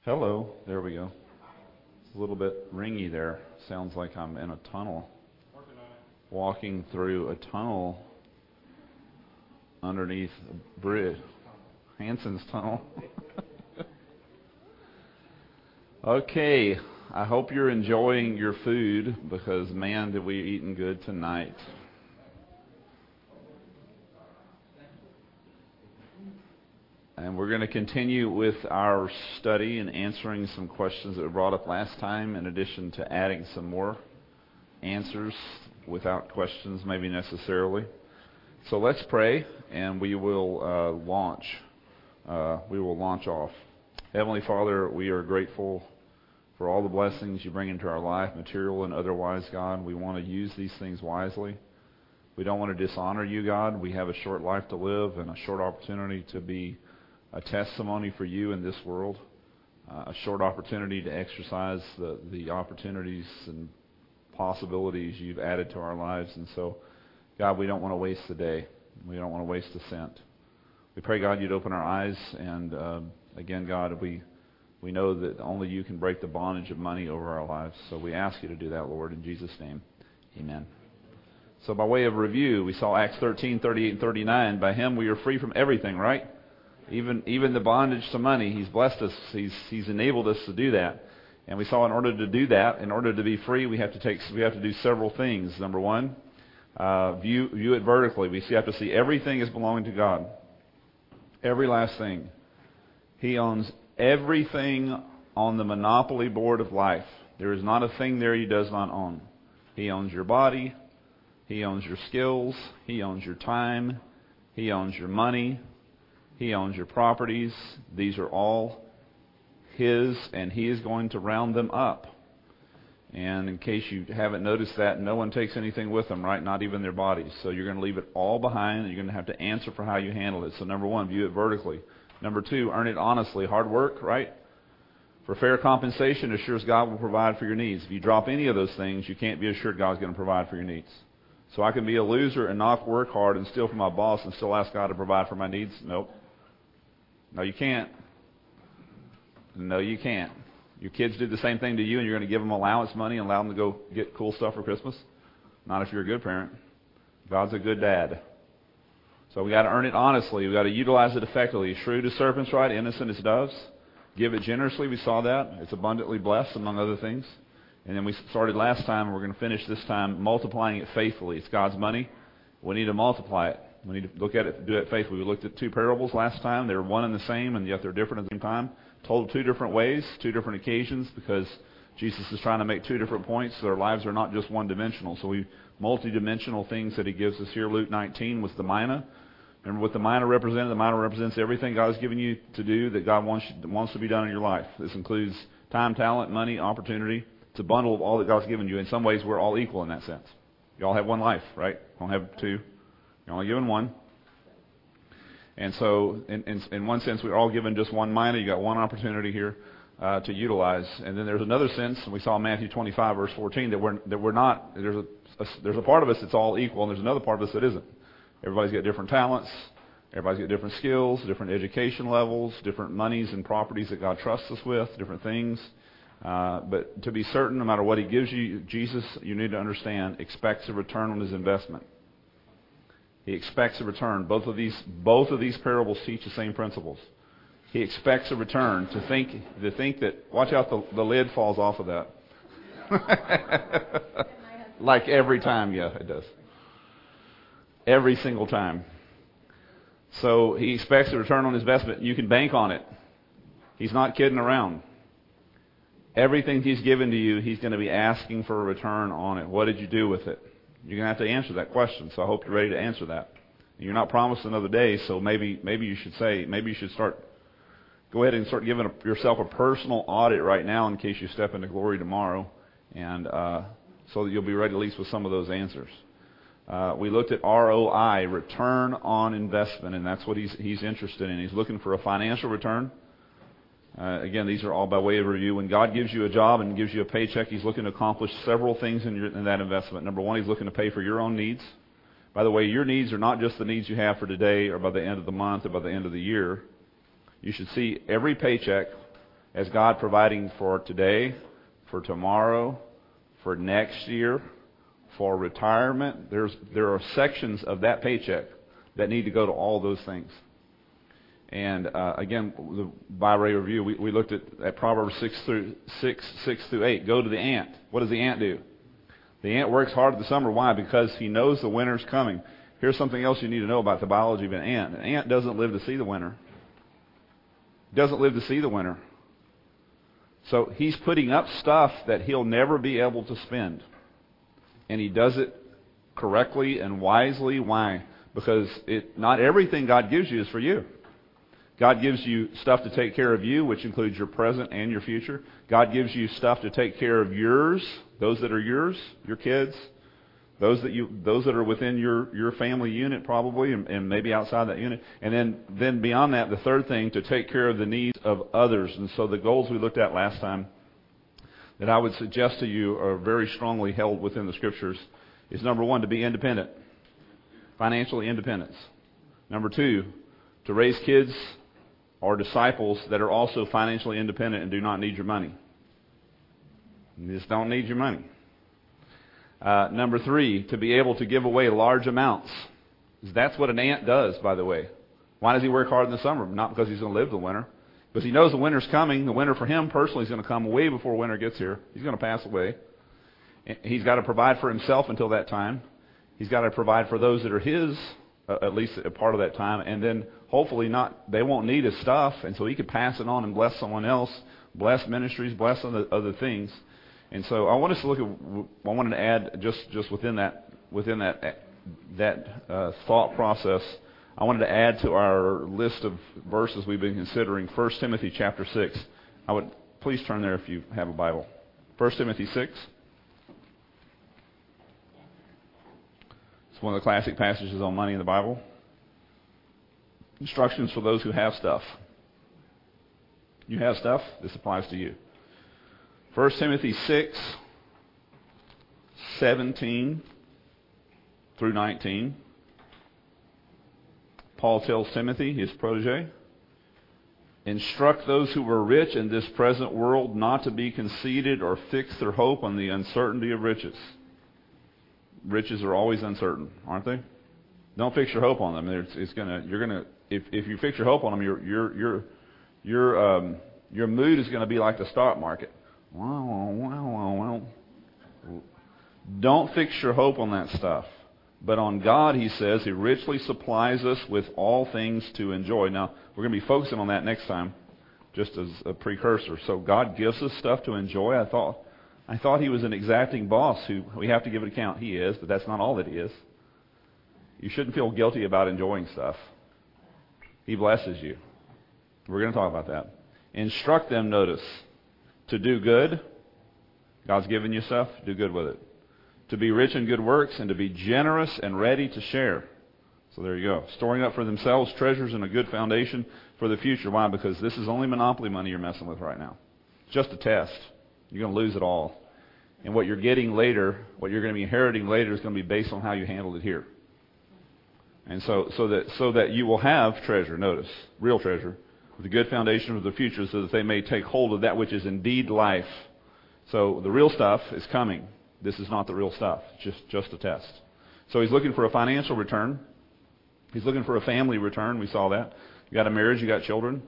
Hello. There we go. It's a little bit ringy there. Sounds like I'm in a tunnel. Walking through a tunnel underneath a bridge. Hanson's Tunnel. Okay. I hope you're enjoying your food because, man, did we eaten good tonight. And we're going to continue with our study and answering some questions that were brought up last time, in addition to adding some more answers without questions, maybe necessarily. So let's pray, and we will launch. We will launch off. Heavenly Father, we are grateful for all the blessings you bring into our life, material and otherwise, God. We want to use these things wisely. We don't want to dishonor you, God. We have a short life to live and a short opportunity to be a testimony for you in this world, a short opportunity to exercise the opportunities and possibilities you've added to our lives. And so, God, we don't want to waste the day. We don't want to waste a cent. We pray, God, you'd open our eyes. And again, God, we know that only you can break the bondage of money over our lives. So we ask you to do that, Lord, in Jesus' name. Amen. So by way of review, we saw Acts 13:38 and 39. By him we are free from everything, right? Even the bondage to money. He's blessed us. He's enabled us to do that. And we saw in order to do that, in order to be free, we have to do several things. Number one, view it vertically. We have to see everything as belonging to God. Every last thing. He owns everything on the monopoly board of life. There is not a thing there he does not own. He owns your body. He owns your skills. He owns your time. He owns your money. He owns your properties. These are all his, and he is going to round them up. And in case you haven't noticed that, no one takes anything with them, right? Not even their bodies. So you're going to leave it all behind, and you're going to have to answer for how you handle it. So number one, view it vertically. Number two, earn it honestly. Hard work, right? For fair compensation, assures God will provide for your needs. If you drop any of those things, you can't be assured God's going to provide for your needs. So I can be a loser and not work hard and steal from my boss and still ask God to provide for my needs? Nope. No, you can't. No, you can't. Your kids did the same thing to you, and you're going to give them allowance money and allow them to go get cool stuff for Christmas? Not if you're a good parent. God's a good dad. So we got to earn it honestly. We got to utilize it effectively. Shrewd as serpents, right? Innocent as doves. Give it generously. We saw that. It's abundantly blessed, among other things. And then we started last time, and we're going to finish this time multiplying it faithfully. It's God's money. We need to multiply it. We need to look at it, do it faithfully. We looked at two parables last time. They were one and the same, and yet they're different at the same time. Told two different ways, two different occasions, because Jesus is trying to make two different points. So our lives are not just one-dimensional. So we multi-dimensional things that he gives us here. Luke 19 was the mina. Remember what the mina represented? The mina represents everything God has given you to do that God wants to be done in your life. This includes time, talent, money, opportunity. It's a bundle of all that God's given you. In some ways, we're all equal in that sense. You all have one life, right? You don't have two. You're only given one. And so, in one sense, we're all given just one mina. You got one opportunity here to utilize. And then there's another sense, and we saw in Matthew 25, verse 14, that we're not. There's a part of us that's all equal, and there's another part of us that isn't. Everybody's got different talents. Everybody's got different skills, different education levels, different monies and properties that God trusts us with, different things. But to be certain, no matter what he gives you, Jesus, you need to understand, expects a return on his investment. He expects a return. Both of these parables teach the same principles. He expects a return. To think that, watch out, the lid falls off of that. Like every time, yeah, it does. Every single time. So he expects a return on his investment. You can bank on it. He's not kidding around. Everything he's given to you, he's going to be asking for a return on it. What did you do with it? You're going to have to answer that question, so I hope you're ready to answer that. You're not promised another day, so maybe you should go ahead and start giving yourself a personal audit right now in case you step into glory tomorrow, and so that you'll be ready at least with some of those answers. We looked at ROI, return on investment, and that's what he's interested in. He's looking for a financial return. Again, these are all by way of review. When God gives you a job and gives you a paycheck, he's looking to accomplish several things in that investment. Number one, he's looking to pay for your own needs. By the way, your needs are not just the needs you have for today or by the end of the month or by the end of the year. You should see every paycheck as God providing for today, for tomorrow, for next year, for retirement. There are sections of that paycheck that need to go to all those things. And again, by way of review, we looked at Proverbs 6:6-8. Go to the ant. What does the ant do? The ant works hard in the summer. Why? Because he knows the winter's coming. Here's something else you need to know about the biology of an ant. An ant doesn't live to see the winter. Doesn't live to see the winter. So he's putting up stuff that he'll never be able to spend. And he does it correctly and wisely. Why? Because not everything God gives you is for you. God gives you stuff to take care of you, which includes your present and your future. God gives you stuff to take care of yours, those that are yours, your kids, those that are within your family unit probably, and maybe outside that unit. And then beyond that, the third thing, to take care of the needs of others. And so the goals we looked at last time that I would suggest to you are very strongly held within the Scriptures is, number one, to be independent, financially independence. Number two, to raise kids or disciples that are also financially independent and do not need your money. You just don't need your money. Number three, to be able to give away large amounts. That's what an ant does, by the way. Why does he work hard in the summer? Not because he's going to live the winter. Because he knows the winter's coming. The winter for him personally is going to come way before winter gets here. He's going to pass away. He's got to provide for himself until that time. He's got to provide for those that are his, at least a part of that time. And then hopefully they won't need his stuff. And so he could pass it on and bless someone else, bless ministries, bless other things. And so I want us to look at. I wanted to add just within that thought process. I wanted to add to our list of verses we've been considering 1 Timothy chapter 6. I would please turn there if you have a Bible. 1 Timothy 6. It's one of the classic passages on money in the Bible. Instructions for those who have stuff. You have stuff? This applies to you. 1 Timothy 6, 17 through 19. Paul tells Timothy, his protege, instruct those who are rich in this present world not to be conceited or fix their hope on the uncertainty of riches. Riches are always uncertain, aren't they? Don't fix your hope on them. If you fix your hope on them, your mood is going to be like the stock market. Wow. Don't fix your hope on that stuff. But on God, he says, he richly supplies us with all things to enjoy. Now, we're going to be focusing on that next time, just as a precursor. So God gives us stuff to enjoy. I thought he was an exacting boss who we have to give an account. He is, but that's not all that he is. You shouldn't feel guilty about enjoying stuff. He blesses you. We're going to talk about that. Instruct them, notice, to do good. God's given you stuff. Do good with it. To be rich in good works and to be generous and ready to share. So there you go. Storing up for themselves treasures and a good foundation for the future. Why? Because this is only monopoly money you're messing with right now. It's just a test. You're going to lose it all. And what you're getting later, what you're going to be inheriting later is going to be based on how you handled it here. And so that you will have treasure, notice, real treasure, with a good foundation for the future so that they may take hold of that which is indeed life. So the real stuff is coming. This is not the real stuff. It's just a test. So he's looking for a financial return. He's looking for a family return. We saw that. You got a marriage, you got children.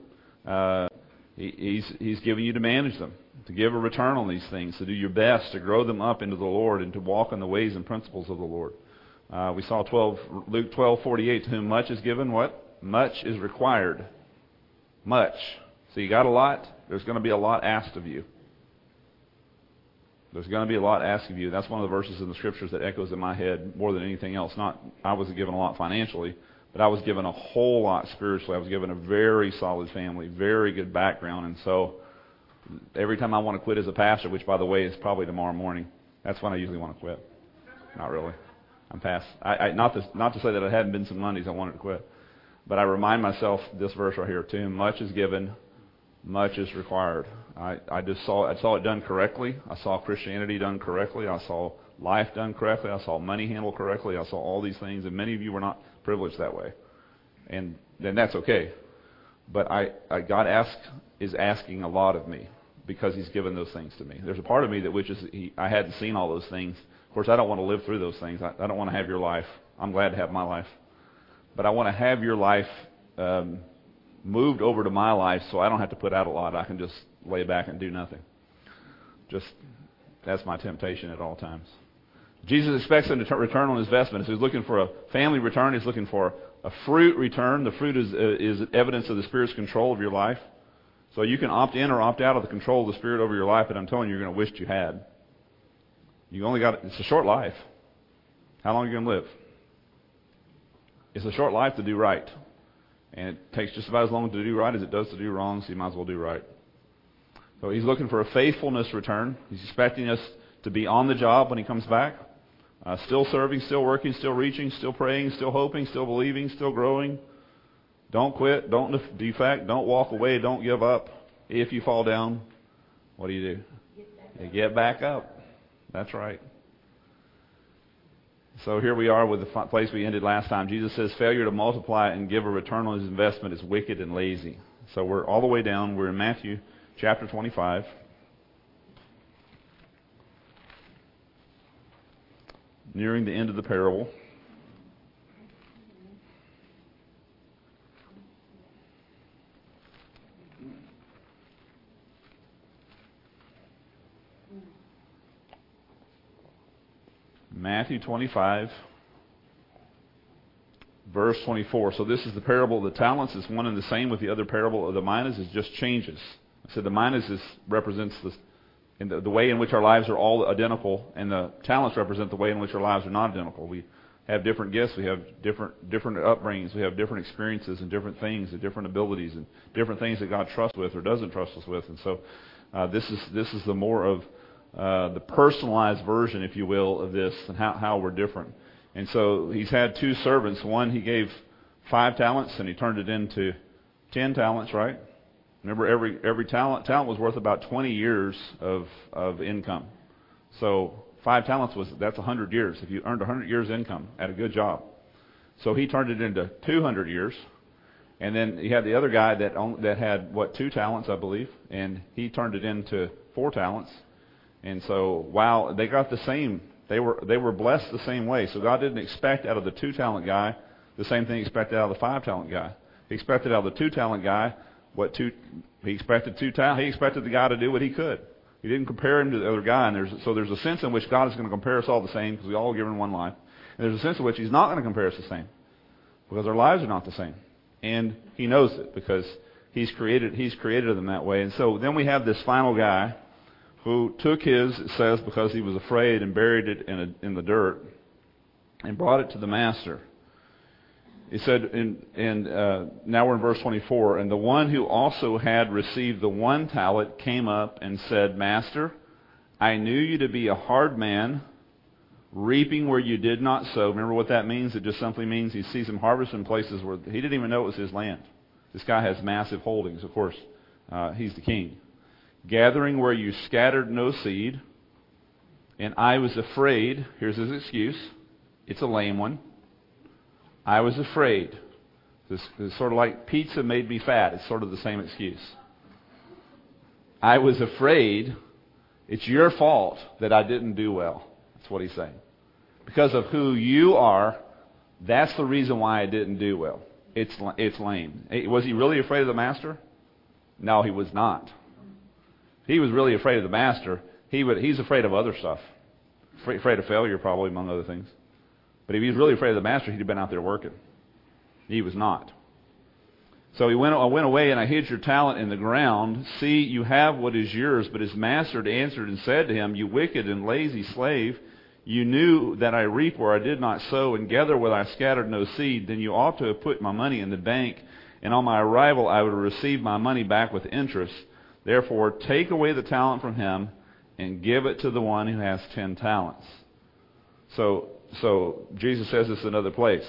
He's giving you to manage them, to give a return on these things, to do your best to grow them up into the Lord and to walk in the ways and principles of the Lord. We saw Luke 12:48, to whom much is given, what? Much is required. Much. So you got a lot, there's going to be a lot asked of you. There's going to be a lot asked of you. That's one of the verses in the Scriptures that echoes in my head more than anything else. I wasn't given a lot financially, but I was given a whole lot spiritually. I was given a very solid family, very good background, and so every time I want to quit as a pastor, which by the way is probably tomorrow morning, that's when I usually want to quit. Not really. I'm past. Not to say that I hadn't been some Mondays I wanted to quit, but I remind myself this verse right here too: much is given, much is required. I saw it done correctly. I saw Christianity done correctly. I saw life done correctly. I saw money handled correctly. I saw all these things, and many of you were not privileged that way, and then that's okay. But God asks is asking a lot of me because he's given those things to me. There's a part of me that wishes I hadn't seen all those things. Of course, I don't want to live through those things. I don't want to have your life. I'm glad to have my life. But I want to have your life moved over to my life so I don't have to put out a lot. I can just lay back and do nothing. That's my temptation at all times. Jesus expects him to return on his investment. If he's looking for a family return, he's looking for a fruit return. The fruit is evidence of the Spirit's control of your life. So you can opt in or opt out of the control of the Spirit over your life, but I'm telling you, you're going to wish you had. It's a short life. How long are you going to live? It's a short life to do right. And it takes just about as long to do right as it does to do wrong, so you might as well do right. So he's looking for a faithfulness return. He's expecting us to be on the job when he comes back. Still serving, still working, still reaching, still praying, still hoping, still believing, still growing. Don't quit, don't defect, don't walk away, don't give up. If you fall down, what do? You get back up. That's right. So here we are with the place we ended last time. Jesus says failure to multiply and give a return on his investment is wicked and lazy. So we're all the way down. We're in Matthew chapter 25. Nearing the end of the parable. Matthew 25, verse 24. So this is the parable of the talents. It's one and the same with the other parable of the minas. It just changes. I said the minas represents the way in which our lives are all identical, and the talents represent the way in which our lives are not identical. We have different gifts. We have different upbringings. We have different experiences and different things and different abilities and different things that God trusts with or doesn't trust us with. And so this is the more of the personalized version, if you will, of this and how we're different. And so he's had two servants. One, he gave 5 talents and he turned it into 10 talents, right? Remember, every talent was worth about 20 years of income. So 5 talents that's 100 years. If you earned 100 years income at a good job. So he turned it into 200 years. And then he had the other guy that had 2 talents, I believe, and he turned it into 4 talents. And so, wow, they got the same. They were blessed the same way. So God didn't expect out of the 2-talent guy the same thing he expected out of the 5-talent guy. He expected out of the 2-talent guy he expected the guy to do what he could. He didn't compare him to the other guy. And there's a sense in which God is going to compare us all the same because we all are given one life. And there's a sense in which He's not going to compare us the same because our lives are not the same. And He knows it because He's created them that way. And so then we have this final guy who took his, it says, because he was afraid, and buried it in the dirt and brought it to the master. He said, now we're in verse 24, and the one who also had received the 1 talent came up and said, Master, I knew you to be a hard man, reaping where you did not sow. Remember what that means? It just simply means he sees him harvesting places where he didn't even know it was his land. This guy has massive holdings, of course. He's the king. Gathering where you scattered no seed, and I was afraid. Here's his excuse. It's a lame one. I was afraid. This is sort of like pizza made me fat. It's sort of the same excuse. I was afraid. It's your fault that I didn't do well. That's what he's saying. Because of who you are, that's the reason why I didn't do well. It's lame. Was he really afraid of the master? No, he was not. He was really afraid of the master. He's afraid of other stuff. Afraid of failure, probably, among other things. But if he was really afraid of the master, he'd have been out there working. He was not. So I went away and I hid your talent in the ground. See, you have what is yours. But his master answered and said to him, You wicked and lazy slave, you knew that I reap where I did not sow and gather where I scattered no seed. Then you ought to have put my money in the bank, and on my arrival I would have received my money back with interest. Therefore, take away the talent from him and give it to the one who has 10 talents. So Jesus says this in another place.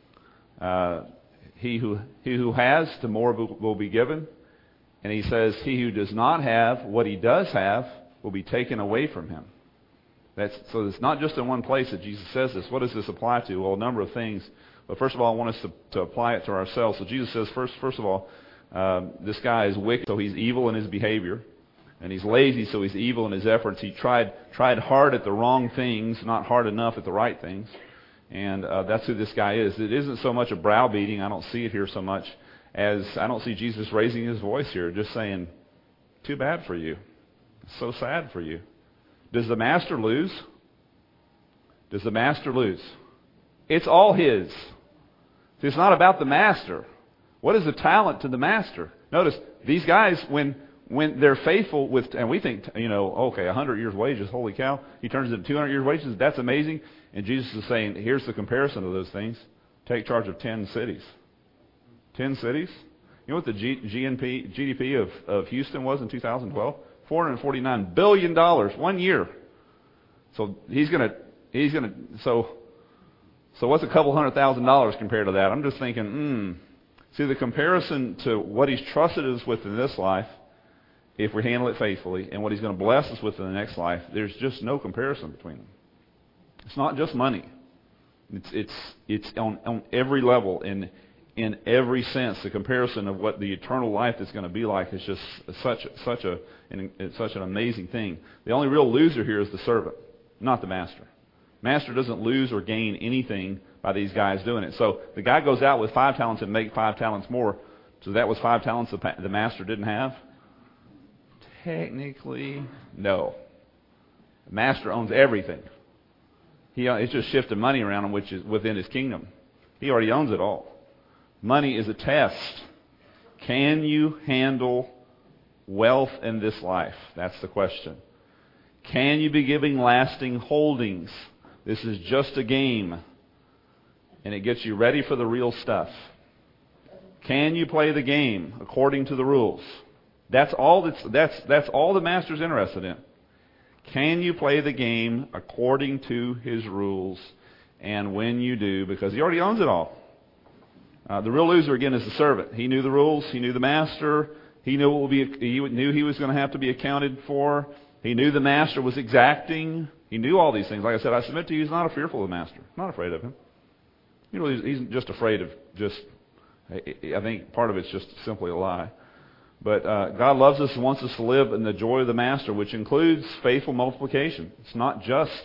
He who has, to more will be given. And he says, he who does not have, what he does have, will be taken away from him. So it's not just in one place that Jesus says this. What does this apply to? Well, a number of things. But first of all, I want us to apply it to ourselves. So Jesus says, first of all, This guy is wicked, so he's evil in his behavior. And he's lazy, so he's evil in his efforts. He tried hard at the wrong things, not hard enough at the right things. And that's who this guy is. It isn't so much a browbeating. I don't see it here so much as I don't see Jesus raising his voice here, just saying, too bad for you. So sad for you. Does the master lose? Does the master lose? It's all his. It's not about the master. What is the talent to the master? Notice, these guys, when they're faithful with, and we think, okay, 100 years' wages, holy cow. He turns it into 200 years' wages, that's amazing. And Jesus is saying, here's the comparison of those things. Take charge of 10 cities. 10 cities? You know what the GDP of Houston was in 2012? $449 billion, 1 year. So so what's a couple $100,000 compared to that? I'm just thinking, See, the comparison to what he's trusted us with in this life, if we handle it faithfully, and what he's going to bless us with in the next life, there's just no comparison between them. It's not just money. It's on every level, in every sense. The comparison of what the eternal life is going to be like is just such an amazing thing. The only real loser here is the servant, not the master. Master doesn't lose or gain anything by these guys doing it. So the guy goes out with 5 talents and make 5 talents more. So that was 5 talents the master didn't have? Technically, no. The master owns everything. It's just shifting money around him, which is within his kingdom. He already owns it all. Money is a test. Can you handle wealth in this life? That's the question. Can you be giving lasting holdings? This is just a game, and it gets you ready for the real stuff. Can you play the game according to the rules? That's all the master's interested in. Can you play the game according to his rules? And when you do, because he already owns it all. The real loser again is the servant. He knew the rules. He knew the master. He knew he was going to have to be accounted for. He knew the master was exacting. He knew all these things. Like I said, I submit to you, he's not fearful of the master. Not afraid of him. He's just afraid of I think part of it's just simply a lie. But God loves us and wants us to live in the joy of the master, which includes faithful multiplication. It's not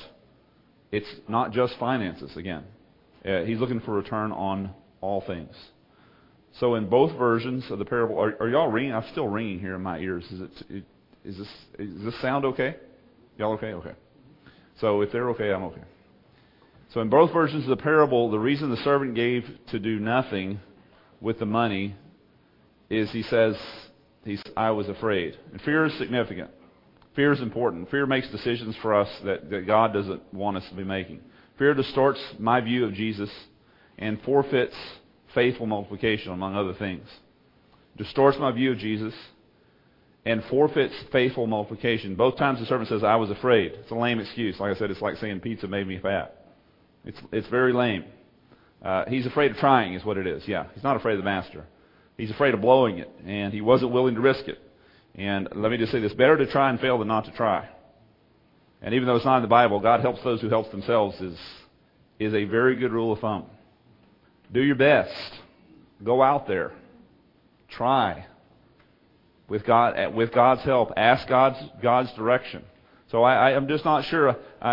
just finances, again. He's looking for return on all things. So in both versions of the parable, are y'all ringing? I'm still ringing here in my ears. Is this sound okay? Y'all okay? Okay. So if they're okay, I'm okay. So in both versions of the parable, the reason the servant gave to do nothing with the money is he says, I was afraid. And fear is significant. Fear is important. Fear makes decisions for us that God doesn't want us to be making. Fear distorts my view of Jesus and forfeits faithful multiplication, among other things. Distorts my view of Jesus and forfeits faithful multiplication. Both times the servant says, I was afraid. It's a lame excuse. Like I said, it's like saying pizza made me fat. It's very lame. He's afraid of trying is what it is. Yeah, he's not afraid of the master. He's afraid of blowing it, and he wasn't willing to risk it. And let me just say this, better to try and fail than not to try. And even though it's not in the Bible, God helps those who help themselves is a very good rule of thumb. Do your best. Go out there. Try. With God's help. Ask God's direction. So I'm just not sure.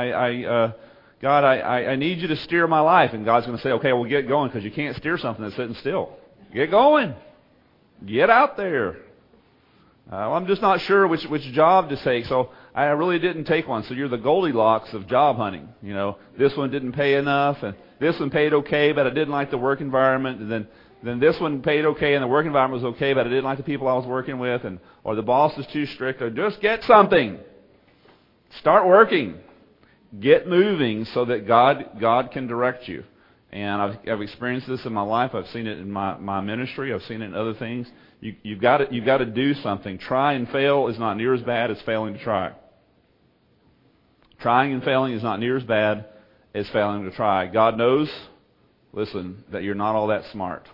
God, I need you to steer my life. And God's going to say, okay, well, get going, because you can't steer something that's sitting still. Get going. Get out there. I'm just not sure which job to take, so I really didn't take one. So you're the Goldilocks of job hunting. This one didn't pay enough, and this one paid okay, but I didn't like the work environment. And then this one paid okay, and the work environment was okay, but I didn't like the people I was working with, or the boss is too strict. Or just get something. Start working. Get moving so that God can direct you. And I've experienced this in my life. I've seen it in my ministry. I've seen it in other things. You've got to do something. Try and fail is not near as bad as failing to try. Trying and failing is not near as bad as failing to try. God knows, listen, that you're not all that smart.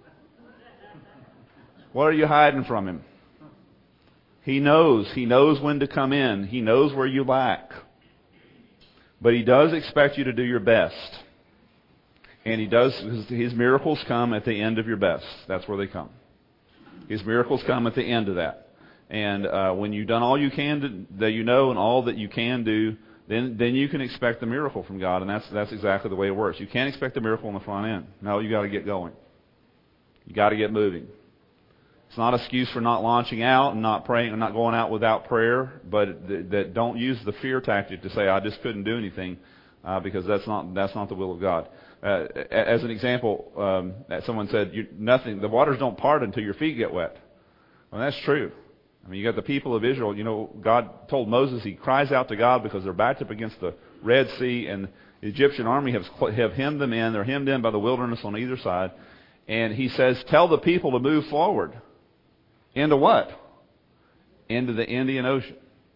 What are you hiding from Him? He knows. He knows when to come in. He knows where you lack. But He does expect you to do your best. And He does. His miracles come at the end of your best. That's where they come. His miracles come at the end of that. And when you've done all you can that you know and all that you can do, then you can expect the miracle from God, and that's exactly the way it works. You can't expect the miracle on the front end. No, you got to get going. You got to get moving. It's not an excuse for not launching out and not praying and not going out without prayer, but that don't use the fear tactic to say I just couldn't do anything, because that's not the will of God. As an example, someone said nothing. The waters don't part until your feet get wet. Well, that's true. I mean, you got the people of Israel. You know, God told Moses he cries out to God because they're backed up against the Red Sea, and the Egyptian army have hemmed them in. They're hemmed in by the wilderness on either side. And he says, tell the people to move forward. Into what? Into the Indian Ocean.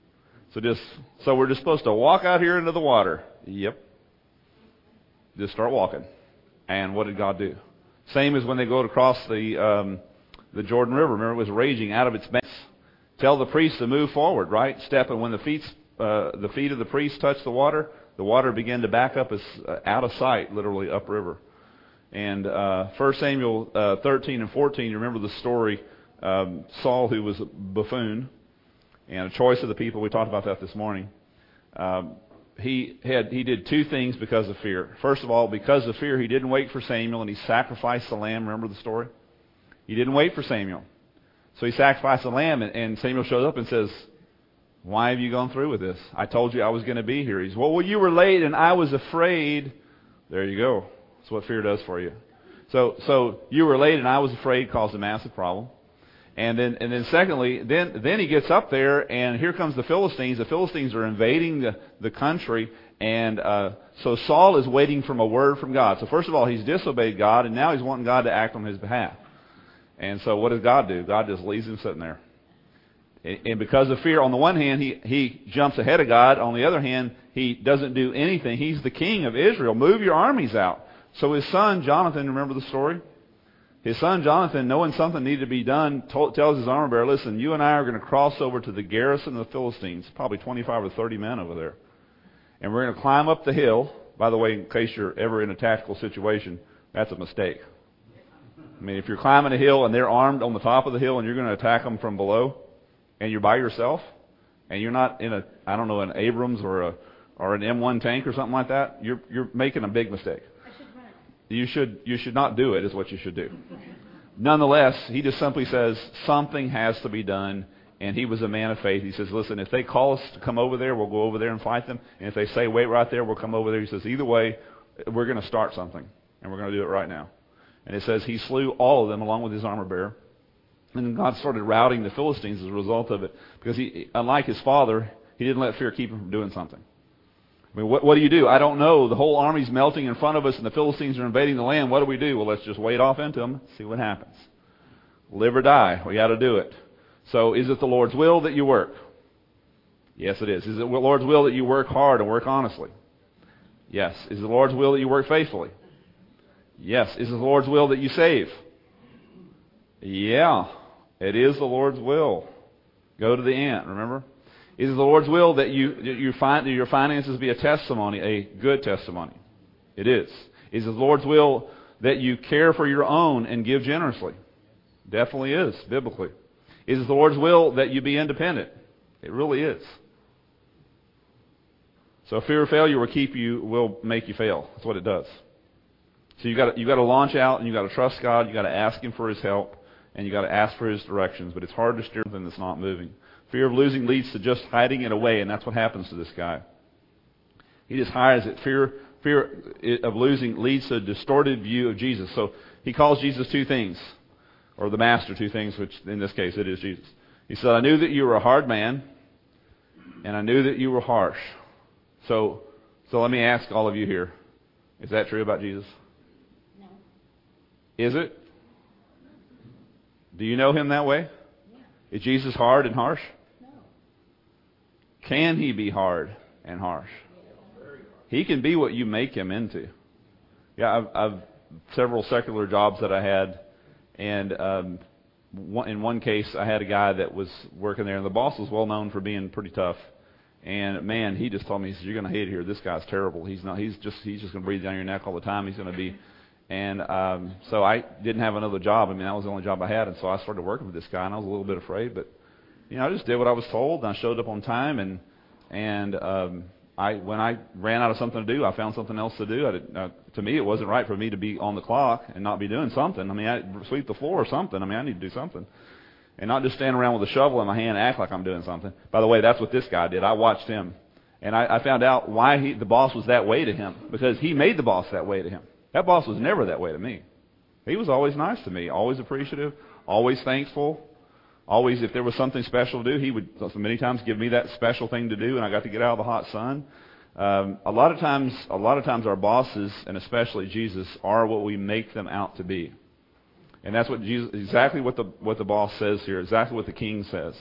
So we're just supposed to walk out here into the water. Yep. Just start walking. And what did God do? Same as when they go across the Jordan River. Remember, it was raging out of its banks. Tell the priests to move forward, right? Step, and when the feet of the priests touched the water began to back up out of sight, literally upriver. And 1 Samuel 13 and 14, you remember the story, Saul, who was a buffoon, and a choice of the people, we talked about that this morning. He did two things because of fear. First of all, because of fear, he didn't wait for Samuel, and he sacrificed the lamb. Remember the story? He didn't wait for Samuel. So he sacrificed the lamb, and Samuel shows up and says, why have you gone through with this? I told you I was going to be here. He says, well, you were late, and I was afraid. There you go. That's what fear does for you. So you were late, and I was afraid, caused a massive problem. And then secondly, then he gets up there, and here comes the Philistines. The Philistines are invading the country, and so Saul is waiting for a word from God. So first of all, he's disobeyed God, and now he's wanting God to act on his behalf. And so what does God do? God just leaves him sitting there. And because of fear, on the one hand, he jumps ahead of God. On the other hand, he doesn't do anything. He's the king of Israel. Move your armies out. So his son, Jonathan, remember the story? His son, Jonathan, knowing something needed to be done, tells his armor bearer, listen, you and I are going to cross over to the garrison of the Philistines, probably 25 or 30 men over there. And we're going to climb up the hill. By the way, in case you're ever in a tactical situation, that's a mistake. I mean, if you're climbing a hill and they're armed on the top of the hill and you're going to attack them from below, and you're by yourself, and you're not in an Abrams or an M1 tank or something like that, you're making a big mistake. You should not do it, is what you should do. Nonetheless, he just simply says, something has to be done, and he was a man of faith. He says, listen, if they call us to come over there, we'll go over there and fight them. And if they say, wait right there, we'll come over there. He says, either way, we're going to start something, and we're going to do it right now. And it says he slew all of them along with his armor bearer. And then God started routing the Philistines as a result of it. Because he, unlike his father, he didn't let fear keep him from doing something. I mean, what do? I don't know. The whole army's melting in front of us and the Philistines are invading the land. What do we do? Well, let's just wade off into them, see what happens. Live or die. We got to do it. So is it the Lord's will that you work? Yes, it is. Is it the Lord's will that you work hard and work honestly? Yes. Is it the Lord's will that you work faithfully? Yes. Is it the Lord's will that you save? Yeah. It is the Lord's will. Go to the ant, remember? Is it the Lord's will that your finances be a testimony, a good testimony? It is. Is it the Lord's will that you care for your own and give generously? Definitely is, biblically. Is it the Lord's will that you be independent? It really is. So fear of failure will make you fail. That's what it does. So you got to launch out, and you got to trust God. You got to ask Him for His help, and you got to ask for His directions. But it's hard to steer something that's not moving. Fear of losing leads to just hiding it away, and that's what happens to this guy. He just hides it. Fear of losing leads to a distorted view of Jesus. So he calls Jesus two things, or the Master two things, which in this case it is Jesus. He said, I knew that you were a hard man, and I knew that you were harsh. So let me ask all of you here, is that true about Jesus? No. Is it? Do you know Him that way? Yeah. Is Jesus hard and harsh? No. Can He be hard and harsh? He can be what you make Him into. Yeah, I've several secular jobs that I had, and in one case I had a guy that was working there, and the boss was well known for being pretty tough. And man, he just told me, he said, "You're going to hate it here. This guy's terrible. He's just going to breathe down your neck all the time. He's going to be." And so I didn't have another job. I mean, that was the only job I had. And so I started working with this guy, and I was a little bit afraid. But, I just did what I was told, and I showed up on time. And when I ran out of something to do, I found something else to do. To me, it wasn't right for me to be on the clock and not be doing something. I mean, I'd sweep the floor or something. I mean, I need to do something. And not just stand around with a shovel in my hand and act like I'm doing something. By the way, that's what this guy did. I watched him. And I found out why the boss was that way to him. Because he made the boss that way to him. That boss was never that way to me. He was always nice to me, always appreciative, always thankful. Always, if there was something special to do, he would many times give me that special thing to do, and I got to get out of the hot sun. A lot of times our bosses, and especially Jesus, are what we make them out to be. And that's what Jesus, exactly what the boss says here, exactly what the king says.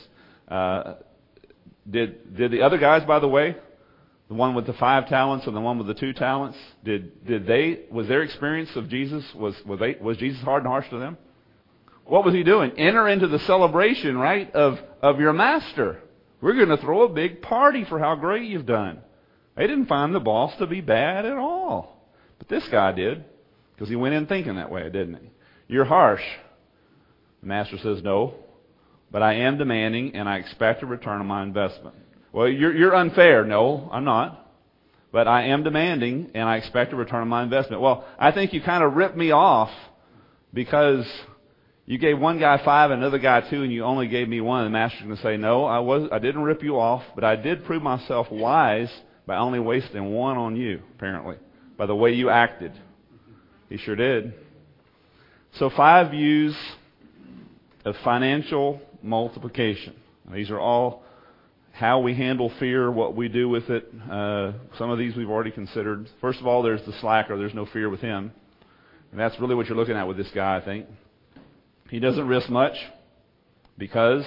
Did the other guys, by the way, the one with the 5 talents and the one with the 2 talents, was their experience of Jesus, was Jesus hard and harsh to them? What was he doing? Enter into the celebration, right, of your master. We're going to throw a big party for how great you've done. They didn't find the boss to be bad at all. But this guy did, because he went in thinking that way, didn't he? You're harsh. The master says, no, but I am demanding, and I expect a return on my investment. Well, you're unfair. No, I'm not. But I am demanding, and I expect a return on my investment. Well, I think you kind of ripped me off because you gave one guy 5 and another guy 2, and you only gave me 1. The master's going to say, no, I didn't rip you off, but I did prove myself wise by only wasting 1 on you, apparently, by the way you acted. He sure did. So 5 views of financial multiplication. These are all how we handle fear, what we do with it. Some of these we've already considered. First of all, there's the slacker. There's no fear with him. And that's really what you're looking at with this guy, I think. He doesn't risk much because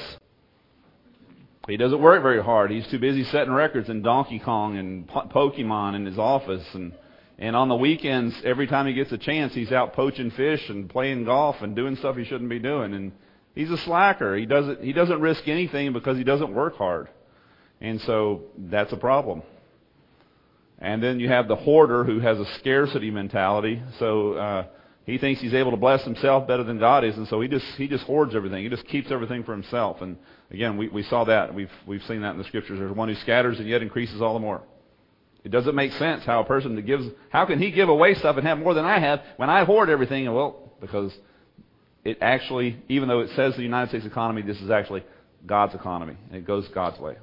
he doesn't work very hard. He's too busy setting records in Donkey Kong and Pokemon in his office. And on the weekends, every time he gets a chance, he's out poaching fish and playing golf and doing stuff he shouldn't be doing. And he's a slacker. He doesn't risk anything because he doesn't work hard. And so that's a problem. And then you have the hoarder who has a scarcity mentality. So he thinks he's able to bless himself better than God is, and so he just hoards everything. He just keeps everything for himself. And again, we saw that. We've seen that in the scriptures. There's one who scatters and yet increases all the more. It doesn't make sense how a person that gives, how can he give away stuff and have more than I have when I hoard everything? Well, because it actually, even though it says the United States economy, this is actually God's economy, and it goes God's way.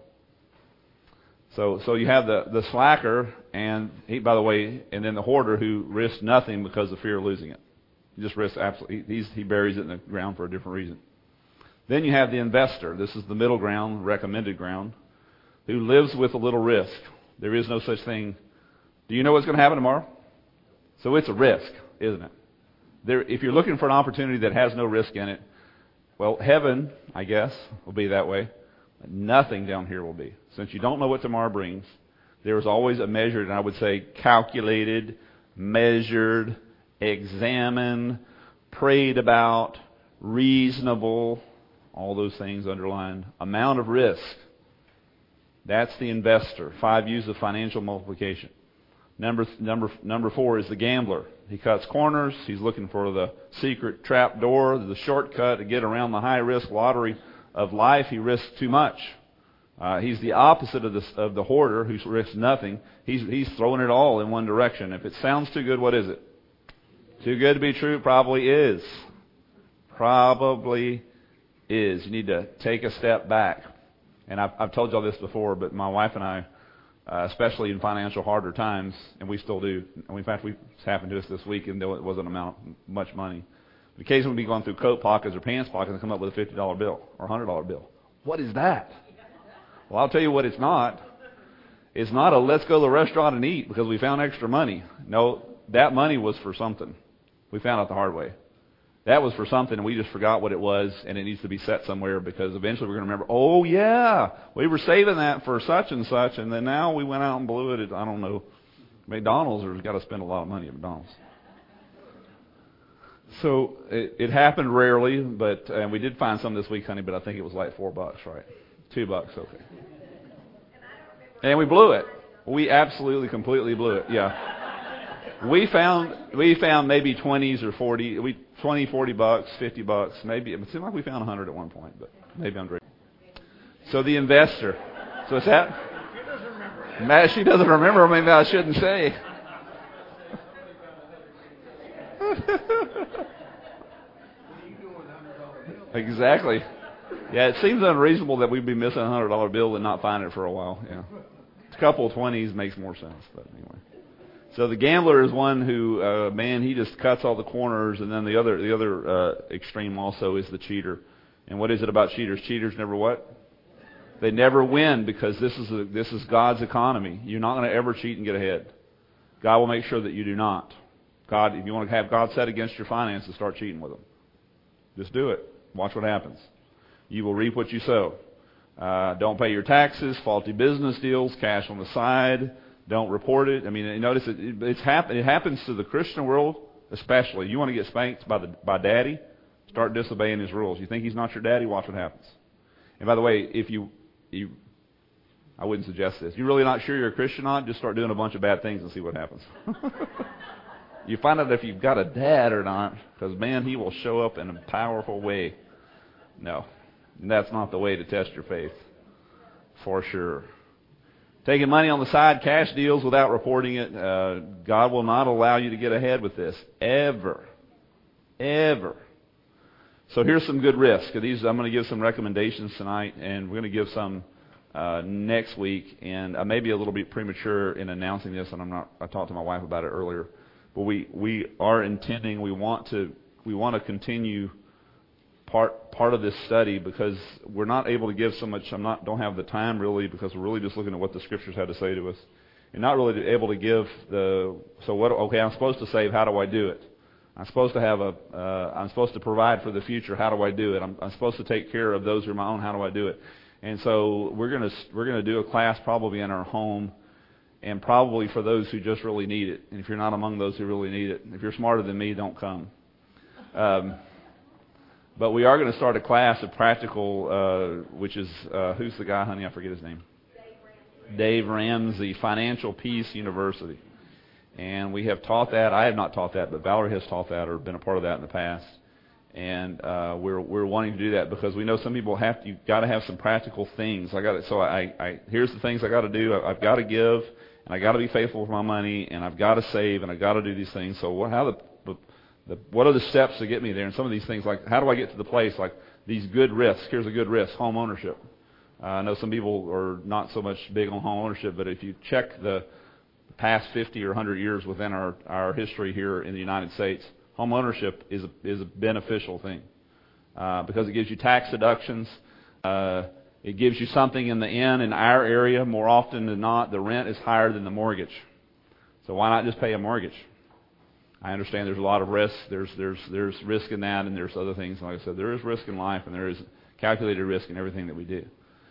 So you have the slacker, and he, by the way, and then the hoarder who risks nothing because of fear of losing it. He just risks absolutely. He buries it in the ground for a different reason. Then you have the investor. This is the middle ground, recommended ground, who lives with a little risk. There is no such thing. Do you know what's going to happen tomorrow? So it's a risk, isn't it? If you're looking for an opportunity that has no risk in it, well, heaven, I guess, will be that way. Nothing down here will be. Since you don't know what tomorrow brings, there is always a measured, and I would say calculated, measured, examined, prayed about, reasonable, all those things underlined, amount of risk. That's the investor. 5 views of financial multiplication. Number 4 is the gambler. He cuts corners. He's looking for the secret trap door, the shortcut to get around the high-risk lottery of life. He risks too much. He's the opposite of the hoarder who risks nothing. He's throwing it all in one direction. If it sounds too good, what is it? Too good to be true? Probably is. Probably is. You need to take a step back. And I've told y'all this before, but my wife and I, especially in financial harder times, and we still do. And in fact, it's happened to us this week, and though it wasn't much money. But occasionally we'll be going through coat pockets or pants pockets and come up with a $50 bill or $100 bill. What is that? Well, I'll tell you what it's not. It's not a let's go to the restaurant and eat because we found extra money. No, that money was for something. We found out the hard way. That was for something, and we just forgot what it was, and it needs to be set somewhere because eventually we're going to remember, oh, yeah, we were saving that for such and such, and then now we went out and blew it at, I don't know, McDonald's, or got to spend a lot of money at McDonald's. So it happened rarely, but we did find some this week, honey, but I think it was like $4, right? $2, okay. And we blew it. We absolutely, completely blew it, yeah. We found maybe 20s or 40, 20, 40 bucks, 50 bucks, maybe. It seemed like we found 100 at one point, but maybe I'm dreaming. So the investor. So what's that? She doesn't remember. Maybe I shouldn't say. Exactly. Yeah, it seems unreasonable that we'd be missing a $100 bill and not find it for a while. Yeah, a couple of 20s makes more sense. But anyway, so the gambler is one who, he just cuts all the corners, and then the other extreme also is the cheater. And what is it about cheaters? Cheaters never what? They never win, because this is God's economy. You're not going to ever cheat and get ahead. God will make sure that you do not. God, if you want to have God set against your finances, start cheating with them. Just do it. Watch what happens. You will reap what you sow. Don't pay your taxes, faulty business deals, cash on the side. Don't report it. I mean, notice it happens to the Christian world especially. You want to get spanked by daddy? Start disobeying his rules. You think he's not your daddy? Watch what happens. And by the way, if I wouldn't suggest this. You're really not sure you're a Christian or not? Just start doing a bunch of bad things and see what happens. You find out if you've got a dad or not, because, man, he will show up in a powerful way. No, that's not the way to test your faith, for sure. Taking money on the side, cash deals without reporting it, God will not allow you to get ahead with this, ever. Ever. So here's some good risk. I'm going to give some recommendations tonight, and we're going to give some next week. And I may be a little bit premature in announcing this, and I talked to my wife about it earlier. But we are intending, we want to continue part of this study, because we're not able to give so much. Don't have the time really, because we're really just looking at what the Scriptures had to say to us, and not really able to give I'm supposed to save. How do I do it? I'm supposed to I'm supposed to provide for the future. How do I do it? I'm supposed to take care of those who are my own. How do I do it? And so we're gonna do a class probably in our home, and probably for those who just really need it. And if you're not among those who really need it, if you're smarter than me, don't come. But we are going to start a class of practical, which is, who's the guy, honey? I forget his name. Dave Ramsey, Financial Peace University. And we have taught that. I have not taught that, but Valerie has taught that or been a part of that in the past. And we're wanting to do that because we know some people you've got to have some practical things. Here's the things I got to do. I've got to give, and I got to be faithful with my money, and I've got to save, and I've got to do these things. So what are the steps to get me there? And some of these things, like how do I get to the place? Like these good risks. Here's a good risk: home ownership. I know some people are not so much big on home ownership, but if you check the past 50 or 100 years within our history here in the United States, home ownership is a beneficial thing because it gives you tax deductions. It gives you something in the end. In our area, more often than not, the rent is higher than the mortgage. So why not just pay a mortgage? I understand there's a lot of risk. There's risk in that, and there's other things. Like I said, there is risk in life, and there is calculated risk in everything that we do.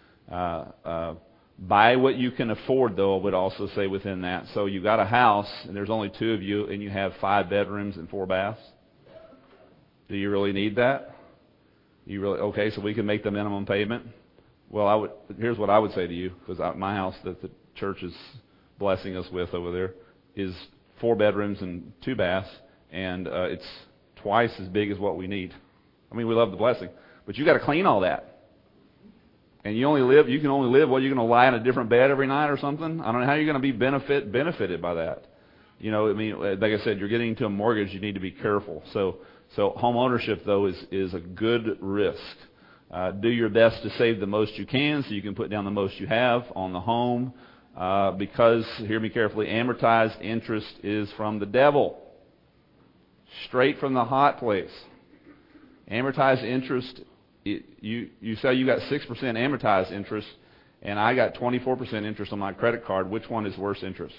Buy what you can afford, though, I would also say within that. So you got a house, and there's only 2 of you, and you have 5 bedrooms and 4 baths. Do you really need that? Okay, so we can make the minimum payment. Well, here's what I would say to you, because my house that the church is blessing us with over there is 4 bedrooms and 2 baths, and it's twice as big as what we need. I mean, we love the blessing, but you got to clean all that. And you can only live, what, you're going to lie in a different bed every night or something? I don't know how you're going to be benefited by that. You know, I mean, like I said, you're getting into a mortgage, you need to be careful. So home ownership, though, is a good risk. Do your best to save the most you can so you can put down the most you have on the home. Because, hear me carefully, amortized interest is from the devil. Straight from the hot place. Amortized interest, you say you got 6% amortized interest, and I got 24% interest on my credit card. Which one is worse interest?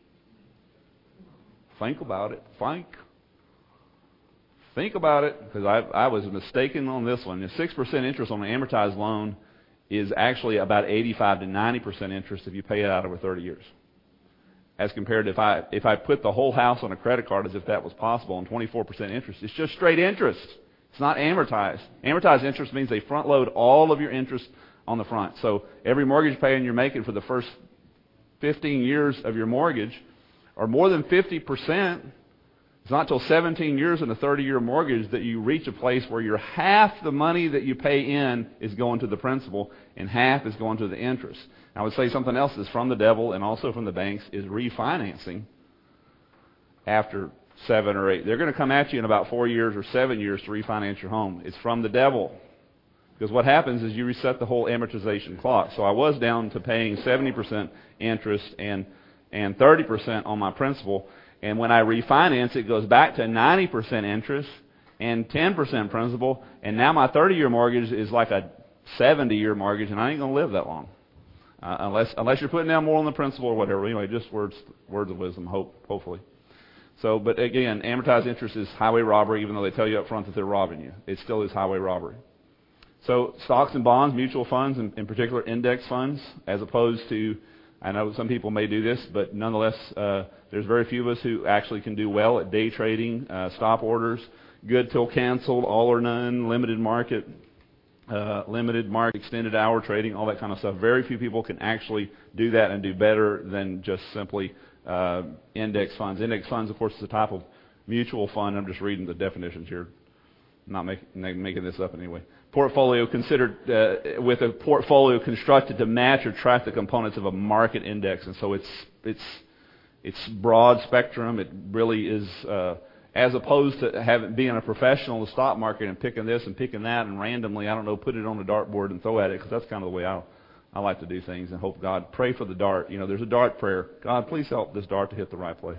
Think about it. Think about it, because I was mistaken on this one. The 6% interest on an amortized loan is actually about 85 to 90% interest if you pay it out over 30 years. As compared to if I put the whole house on a credit card as if that was possible and 24% interest, it's just straight interest. It's not amortized. Amortized interest means they front load all of your interest on the front. So every mortgage payment you're making for the first 15 years of your mortgage or more than 50%, it's not until 17 years in a 30-year mortgage that you reach a place where your half the money that you pay in is going to the principal and half is going to the interest. I would say something else that's from the devil and also from the banks is refinancing after 7 or 8. They're going to come at you in about 4 years or 7 years to refinance your home. It's from the devil. Because what happens is you reset the whole amortization clock. So I was down to paying 70% interest and 30% on my principal. And when I refinance, it goes back to 90% interest and 10% principal. And now my 30-year mortgage is like a 70-year mortgage, and I ain't going to live that long. Unless you're putting down more on the principal or whatever. Anyway, just words of wisdom, hopefully. So, but again, amortized interest is highway robbery, even though they tell you up front that they're robbing you. It still is highway robbery. So stocks and bonds, mutual funds, in particular index funds, as opposed to, I know some people may do this, but nonetheless, there's very few of us who actually can do well at day trading, stop orders, good till canceled, all or none, limited market, extended hour trading, all that kind of stuff. Very few people can actually do that and do better than just simply index funds. Index funds, of course, is a type of mutual fund. I'm just reading the definitions here. I'm not making this up anyway. Portfolio considered with a portfolio constructed to match or track the components of a market index, and so it's broad spectrum. It really is, as opposed to being a professional in the stock market and picking this and picking that and randomly, I don't know, put it on the dartboard and throw at it, because that's kind of the way I like to do things and hope God, pray for the dart. You know, there's a dart prayer. God, please help this dart to hit the right place.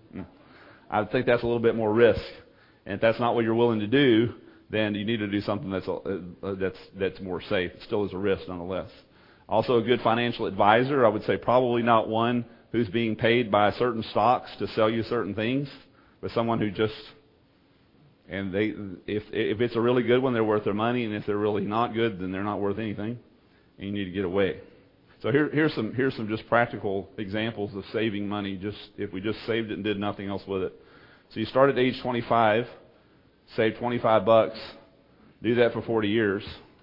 I think that's a little bit more risk, and if that's not what you're willing to do, then you need to do something that's more safe. It still is a risk nonetheless. Also, a good financial advisor, I would say probably not one who's being paid by certain stocks to sell you certain things, but someone who just, and if it's a really good one, they're worth their money, and if they're really not good, then they're not worth anything, and you need to get away. So here's some just practical examples of saving money, just if we just saved it and did nothing else with it. So you start at age 25. Save $25, do that for 40 years.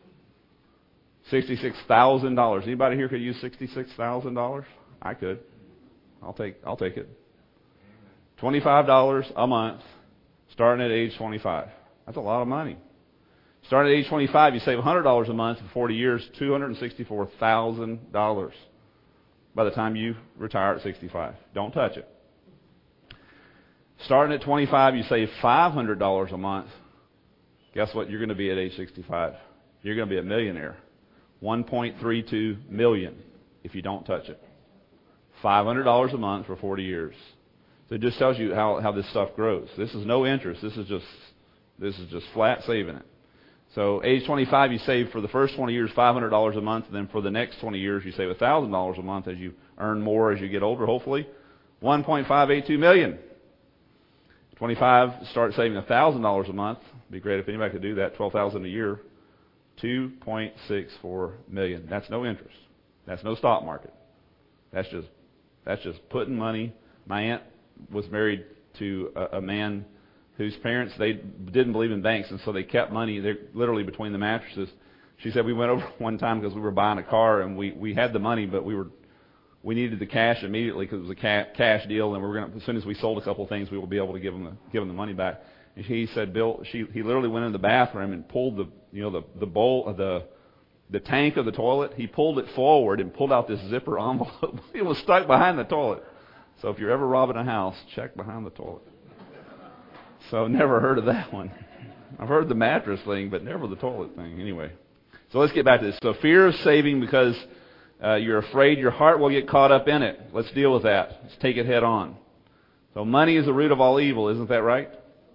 $66,000. Anybody here could use $66,000? I could. I'll take it. $25 a month, starting at age 25. That's a lot of money. Starting at age 25, you save $100 a month for 40 years, $264,000 by the time you retire at 65. Don't touch it. Starting at 25, you save $500 a month. Guess what you're going to be at age 65? You're going to be a millionaire. $1.32 million if you don't touch it. $500 a month for 40 years. So it just tells you how this stuff grows. This is no interest. This is just flat saving it. So age 25, you save for the first 20 years $500 a month, and then for the next 20 years you save $1,000 a month as you earn more as you get older, hopefully. $1.582 million. 25, start saving $1,000 a month. Be great if anybody could do that. $12,000 a year. $2.64 million. That's no interest. That's no stock market. That's just putting money. My aunt was married to a man whose parents, they didn't believe in banks, and so they kept money literally between the mattresses. She said we went over one time because we were buying a car, and we had the money, but we needed the cash immediately because it was a cash deal, and we were going to, as soon as we sold a couple of things, we would be able to give them the money back. And he said, Bill, he literally went in the bathroom and pulled the bowl of the tank of the toilet. He pulled it forward and pulled out this zipper envelope. It was stuck behind the toilet. So if you're ever robbing a house, check behind the toilet. So never heard of that one. I've heard the mattress thing, but never the toilet thing. Anyway, so let's get back to this. So fear of saving because you're afraid your heart will get caught up in it. Let's deal with that. Let's take it head on. So money is the root of all evil, isn't that right?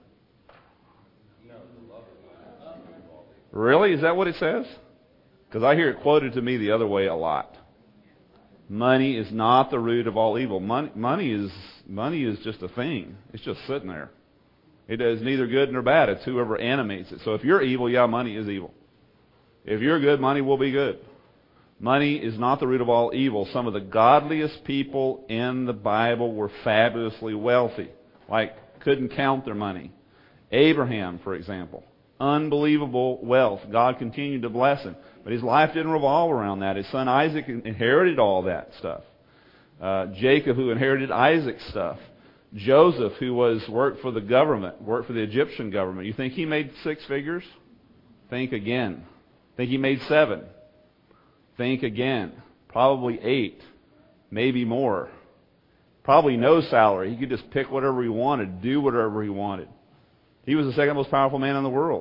Really? Is that what it says? Because I hear it quoted to me the other way a lot. Money is not the root of all evil. Money is just a thing. It's just sitting there. It is neither good nor bad. It's whoever animates it. So if you're evil, yeah, money is evil. If you're good, money will be good. Money is not the root of all evil. Some of the godliest people in the Bible were fabulously wealthy. Like, couldn't count their money. Abraham, for example. Unbelievable wealth. God continued to bless him. But his life didn't revolve around that. His son Isaac inherited all that stuff. Jacob, who inherited Isaac's stuff. Joseph, who worked for the government, worked for the Egyptian government, you think he made 6 figures? Think again. Think he made 7? Think again. Probably 8, maybe more. Probably no salary. He could just pick whatever he wanted, do whatever he wanted. He was the second most powerful man in the world.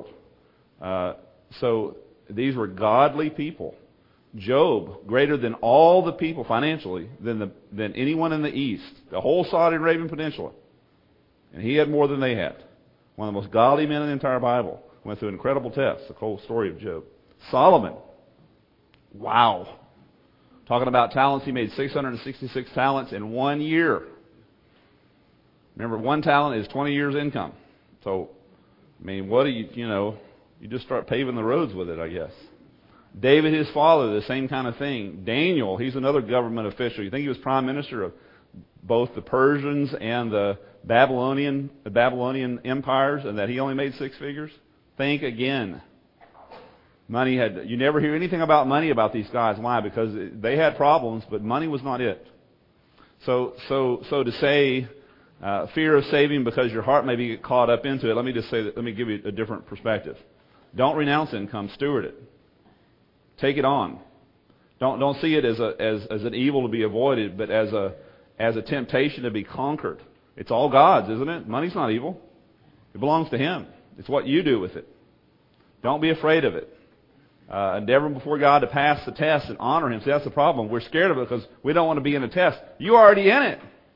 So these were godly people. Job, greater than all the people financially, than anyone in the East, the whole Saudi Arabian Peninsula. And he had more than they had. One of the most godly men in the entire Bible. Went through an incredible test, the whole story of Job. Solomon. Wow. Talking about talents, he made 666 talents in 1 year. Remember, 1 talent is 20 years' income. So, I mean, what do you just start paving the roads with it, I guess. David, his father, the same kind of thing. Daniel, he's another government official. You think he was prime minister of both the Persians and the Babylonian empires, and that he only made 6 figures? Think again. You never hear anything about money about these guys. Why? Because they had problems, but money was not it. So to say fear of saving because your heart may be caught up into it, let me just say that. Let me give you a different perspective. Don't renounce income. Steward it. Take it on. Don't see it as an evil to be avoided, but as a temptation to be conquered. It's all God's, isn't it? Money's not evil. It belongs to Him. It's what you do with it. Don't be afraid of it. Endeavor before God to pass the test and honor Him. See, that's the problem. We're scared of it because we don't want to be in a test. You're already in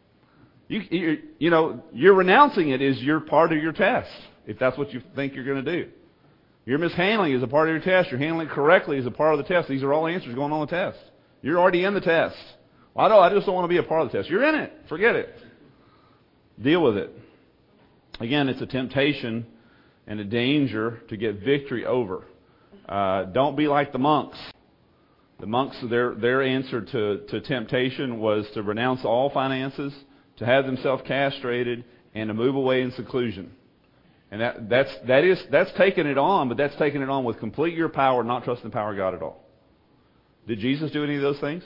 it. You're renouncing it is your part of your test, if that's what you think you're going to do. Your mishandling is a part of your test. Your handling correctly is a part of the test. These are all answers going on the test. You're already in the test. Well, I just don't want to be a part of the test. You're in it. Forget it. Deal with it. Again, it's a temptation and a danger to get victory over. Don't be like the monks. The monks, their answer to temptation was to renounce all finances, to have themselves castrated, and to move away in seclusion. And that's taking it on, but that's taking it on with complete your power, not trusting the power of God at all. Did Jesus do any of those things?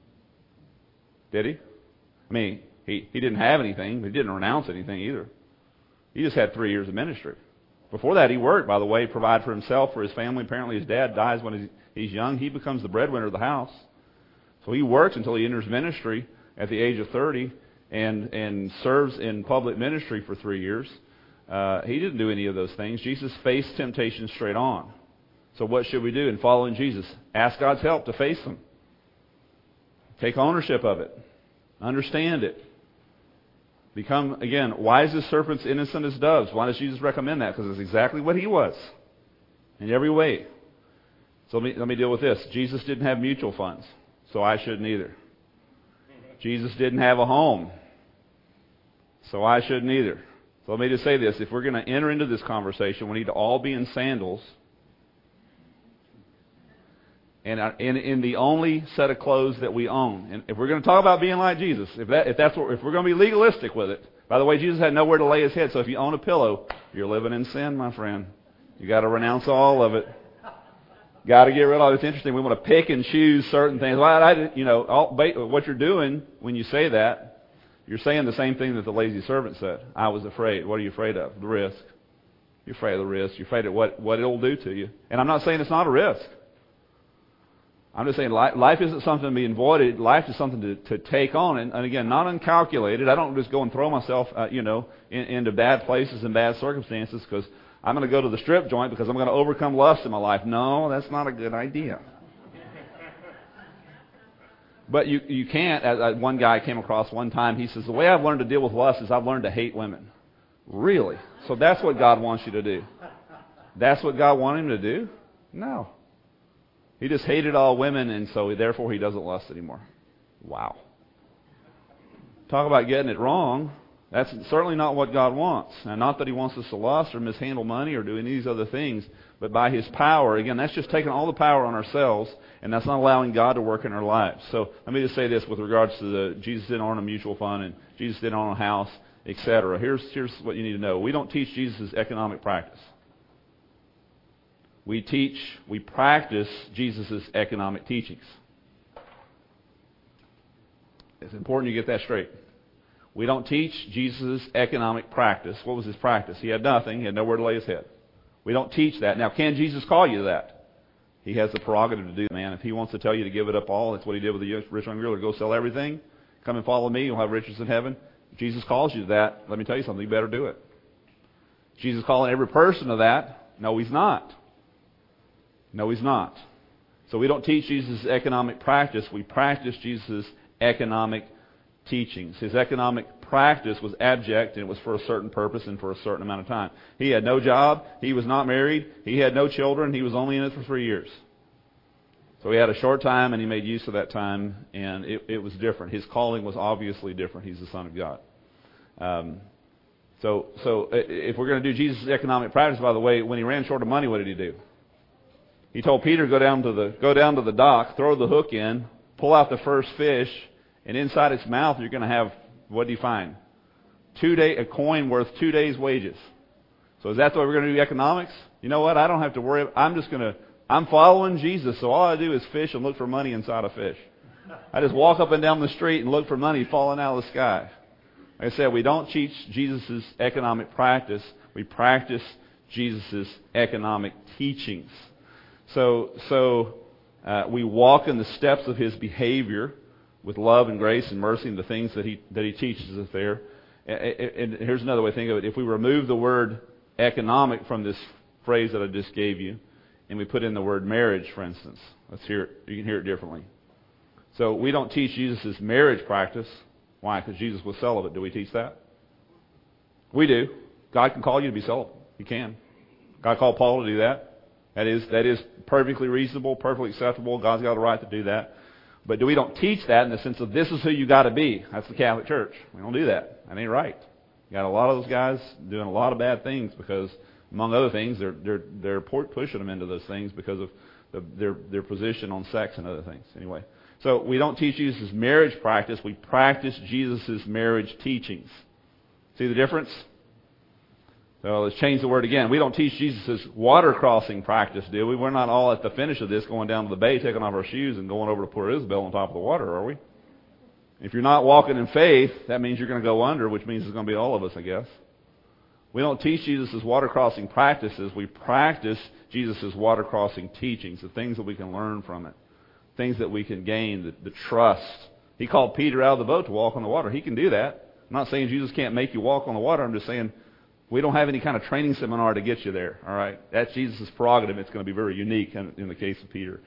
Did He? I mean, he didn't have anything, but He didn't renounce anything either. He just had 3 years of ministry. Before that, He worked, by the way, provide for Himself, for His family. Apparently, His dad dies when he's young. He becomes the breadwinner of the house. So He works until He enters ministry at the age of 30 and serves in public ministry for 3 years. He didn't do any of those things. Jesus faced temptation straight on. So what should we do in following Jesus? Ask God's help to face them. Take ownership of it. Understand it. Become, again, wise as serpents, innocent as doves. Why does Jesus recommend that? Because it's exactly what He was. In every way. So let me deal with this. Jesus didn't have mutual funds. So I shouldn't either. Jesus didn't have a home. So I shouldn't either. So let me just say this. If we're going to enter into this conversation, we need to all be in sandals. And in the only set of clothes that we own. And if we're going to talk about being like Jesus, if we're going to be legalistic with it, by the way, Jesus had nowhere to lay His head. So if you own a pillow, you're living in sin, my friend. You got to renounce all of it. Got to get rid of it. It's interesting. We want to pick and choose certain things. What you're doing when you say that, you're saying the same thing that the lazy servant said. I was afraid. What are you afraid of? The risk. You're afraid of the risk. You're afraid of what it'll do to you. And I'm not saying it's not a risk. I'm just saying life isn't something to be avoided. Life is something to take on. And again, not uncalculated. I don't just go and throw myself, into bad places and bad circumstances because I'm going to go to the strip joint because I'm going to overcome lust in my life. No, that's not a good idea. But you can't, as one guy came across one time, he says, the way I've learned to deal with lust is I've learned to hate women. Really? So that's what God wants you to do? That's what God wanted him to do? No. He just hated all women, and so therefore he doesn't lust anymore. Wow. Talk about getting it wrong. That's certainly not what God wants. And not that He wants us to lust or mishandle money or do any of these other things, but by His power. Again, that's just taking all the power on ourselves, and that's not allowing God to work in our lives. So let me just say this with regards to Jesus didn't own a mutual fund, and Jesus didn't own a house, etc. Here's what you need to know. We don't teach Jesus' economic practice. We practice Jesus' economic teachings. It's important you get that straight. We don't teach Jesus' economic practice. What was his practice? He had nothing. He had nowhere to lay his head. We don't teach that. Now, can Jesus call you to that? He has the prerogative to do that, man. If he wants to tell you to give it up all, that's what he did with the rich young ruler. Go sell everything. Come and follow me. You'll have riches in heaven. If Jesus calls you to that, let me tell you something. You better do it. Jesus calling every person to that? No, he's not. No, he's not. So we don't teach Jesus' economic practice. We practice Jesus' economic teachings. His economic practice was abject, and it was for a certain purpose and for a certain amount of time. He had no job. He was not married. He had no children. He was only in it for 3 years. So he had a short time, and he made use of that time, and it was different. His calling was obviously different. He's the Son of God. So if we're going to do Jesus' economic practice, by the way, when he ran short of money, what did he do? He told Peter, go down to the dock, throw the hook in, pull out the first fish, and inside its mouth you're going to have, what do you find? A coin worth 2 days' wages. So is that the way we're going to do economics? You know what? I don't have to worry. I'm following Jesus, so all I do is fish and look for money inside a fish. I just walk up and down the street and look for money falling out of the sky. Like I said, we don't teach Jesus' economic practice. We practice Jesus' economic teachings. So we walk in the steps of his behavior with love and grace and mercy and the things that he teaches us there. And here's another way to think of it. If we remove the word economic from this phrase that I just gave you, and we put in the word marriage, for instance, let's hear it. You can hear it differently. So we don't teach Jesus' marriage practice. Why? Because Jesus was celibate. Do we teach that? We do. God can call you to be celibate. He can. God called Paul to do that. That is perfectly reasonable, perfectly acceptable. God's got a right to do that. But we don't teach that in the sense of this is who you got to be. That's the Catholic Church. We don't do that. That ain't right. You got a lot of those guys doing a lot of bad things because, among other things, they're pushing them into those things because of their position on sex and other things. Anyway, so we don't teach Jesus' marriage practice. We practice Jesus' marriage teachings. See the difference? So let's change the word again. We don't teach Jesus' water crossing practice, do we? We're not all at the finish of this going down to the bay, taking off our shoes, and going over to Port Isabel on top of the water, are we? If you're not walking in faith, that means you're going to go under, which means it's going to be all of us, I guess. We don't teach Jesus' water crossing practices. We practice Jesus' water crossing teachings, the things that we can learn from it, things that we can gain, the trust. He called Peter out of the boat to walk on the water. He can do that. I'm not saying Jesus can't make you walk on the water. I'm just saying we don't have any kind of training seminar to get you there. All right, that's Jesus' prerogative. It's going to be very unique in the case of Peter.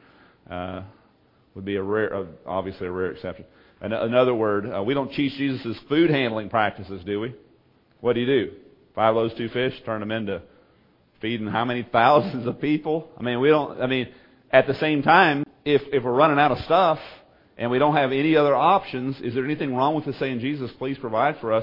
Would be obviously a rare exception. Another word, we don't teach Jesus' food handling practices, do we? What do? 5 loaves, 2 fish, turn them into feeding how many thousands of people? At the same time, if we're running out of stuff and we don't have any other options, is there anything wrong with us saying, Jesus, please provide for us,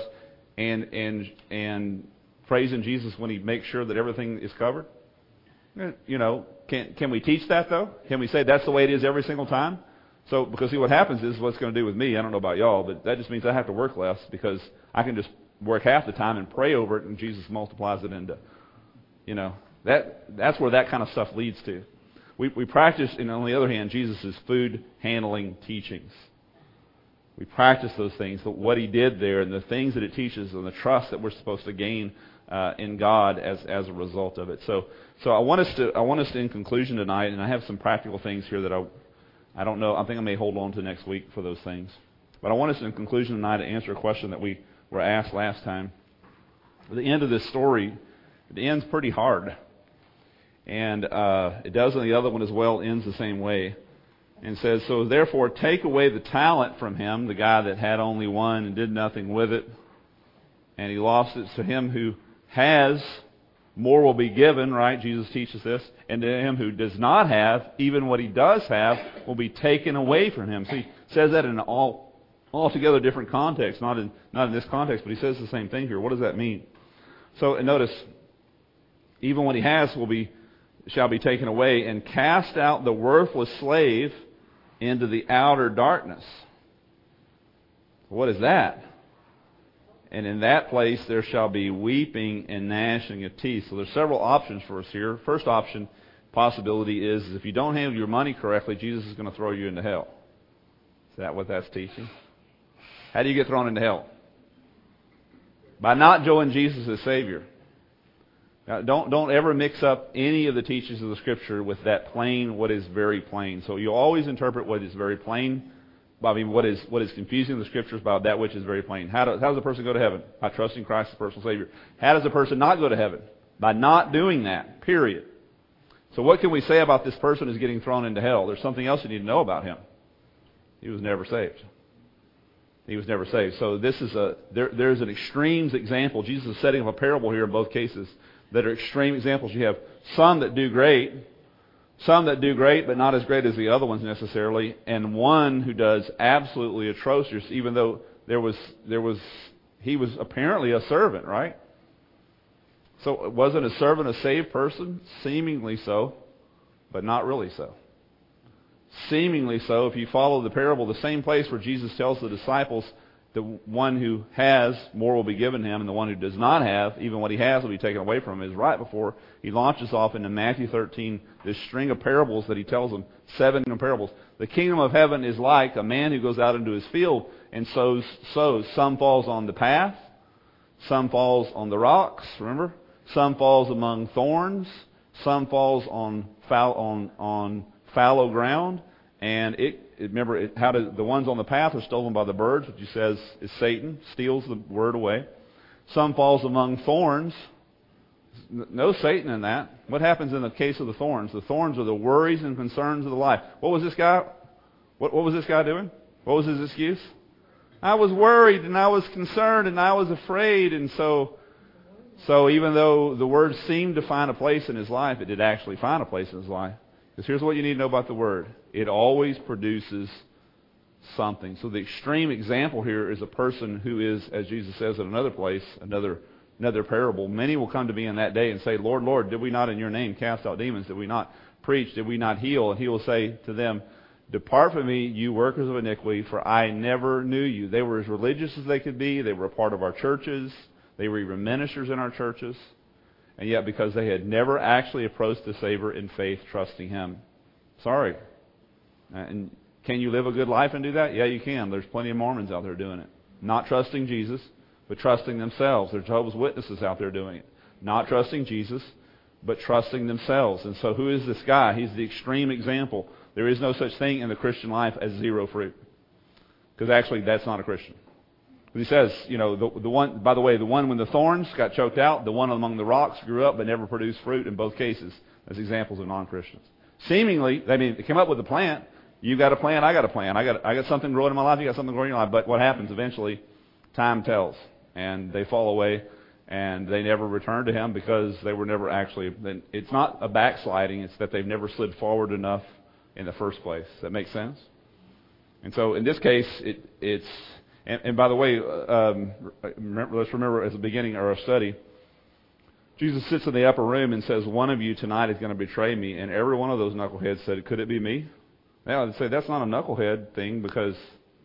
and praising Jesus when he makes sure that everything is covered? You know, can we teach that though? Can we say that's the way it is every single time? So, because see what happens is what it's going to do with me. I don't know about y'all, but that just means I have to work less because I can just work half the time and pray over it, and Jesus multiplies it into, that's where that kind of stuff leads to. We practice, and on the other hand, Jesus' food handling teachings. We practice those things, what he did there, and the things that it teaches, and the trust that we're supposed to gain in God as a result of it. So I want us to, in conclusion tonight, and I have some practical things here that I don't know. I think I may hold on to next week for those things. But I want us, in conclusion tonight, to answer a question that we were asked last time. At the end of this story, it ends pretty hard. And it does on the other one as well, ends the same way. And says, so therefore take away the talent from him, the guy that had only one and did nothing with it. And he lost it. To him who has, more will be given, right? Jesus teaches this. And to him who does not have, even what he does have, will be taken away from him. So he says that in an altogether different context, not in this context, but he says the same thing here. What does that mean? So and notice, even what he has shall be taken away, and cast out the worthless slave into the outer darkness. What is that? And in that place there shall be weeping and gnashing of teeth. So there's several options for us here. First option, possibility is if you don't handle your money correctly, Jesus is going to throw you into hell. Is that what that's teaching? How do you get thrown into hell? By not knowing Jesus as Savior. Now, don't ever mix up any of the teachings of the Scripture with that plain, what is very plain. So you always interpret what is very plain. What is confusing in the Scriptures by that which is very plain. How does a person go to heaven? By trusting Christ as personal Savior. How does a person not go to heaven? By not doing that. Period. So what can we say about this person who's getting thrown into hell? There's something else you need to know about him. He was never saved. He was never saved. So this is there's an extremes example. Jesus is setting up a parable here in both cases that are extreme examples. You have some that do great, but not as great as the other ones necessarily, and one who does absolutely atrocious, even though he was apparently a servant, right? So wasn't a servant a saved person? Seemingly so, but not really so. Seemingly so, if you follow the parable, the same place where Jesus tells the disciples the one who has, more will be given him, and the one who does not have, even what he has will be taken away from him, is right before he launches off into Matthew 13, this string of parables that he tells them, 7 parables. The kingdom of heaven is like a man who goes out into his field and sows. Some falls on the path, some falls on the rocks, remember? Some falls among thorns, some falls on fallow ground, and the ones on the path are stolen by the birds, which he says is Satan, steals the word away. Some falls among thorns. No Satan in that. What happens in the case of the thorns? The thorns are the worries and concerns of the life. What was this guy? What was this guy doing? What was his excuse? I was worried and I was concerned and I was afraid, and so even though the word seemed to find a place in his life, it did actually find a place in his life. Because here's what you need to know about the Word. It always produces something. So the extreme example here is a person who is, as Jesus says in another place, another parable, many will come to me in that day and say, Lord, Lord, did we not in your name cast out demons? Did we not preach? Did we not heal? And he will say to them, depart from me, you workers of iniquity, for I never knew you. They were as religious as they could be. They were a part of our churches. They were even ministers in our churches. And yet, because they had never actually approached the Savior in faith, trusting Him. Sorry. And can you live a good life and do that? Yeah, you can. There's plenty of Mormons out there doing it. Not trusting Jesus, but trusting themselves. There's Jehovah's Witnesses out there doing it. Not trusting Jesus, but trusting themselves. And so who is this guy? He's the extreme example. There is no such thing in the Christian life as zero fruit. Because actually, that's not a Christian. He says, the one, by the way, the one when the thorns got choked out, the one among the rocks grew up but never produced fruit in both cases as examples of non-Christians. Seemingly, they came up with a plant. You got a plant, I got a plant. I got something growing in my life, you got something growing in your life. But what happens eventually, time tells. And they fall away and they never return to Him because they were never actually, it's not a backsliding, it's that they've never slid forward enough in the first place. Does that make sense? And so in this case, it's... And by the way, let's remember at the beginning of our study, Jesus sits in the upper room and says, one of you tonight is going to betray me. And every one of those knuckleheads said, could it be me? Now, I'd say that's not a knucklehead thing because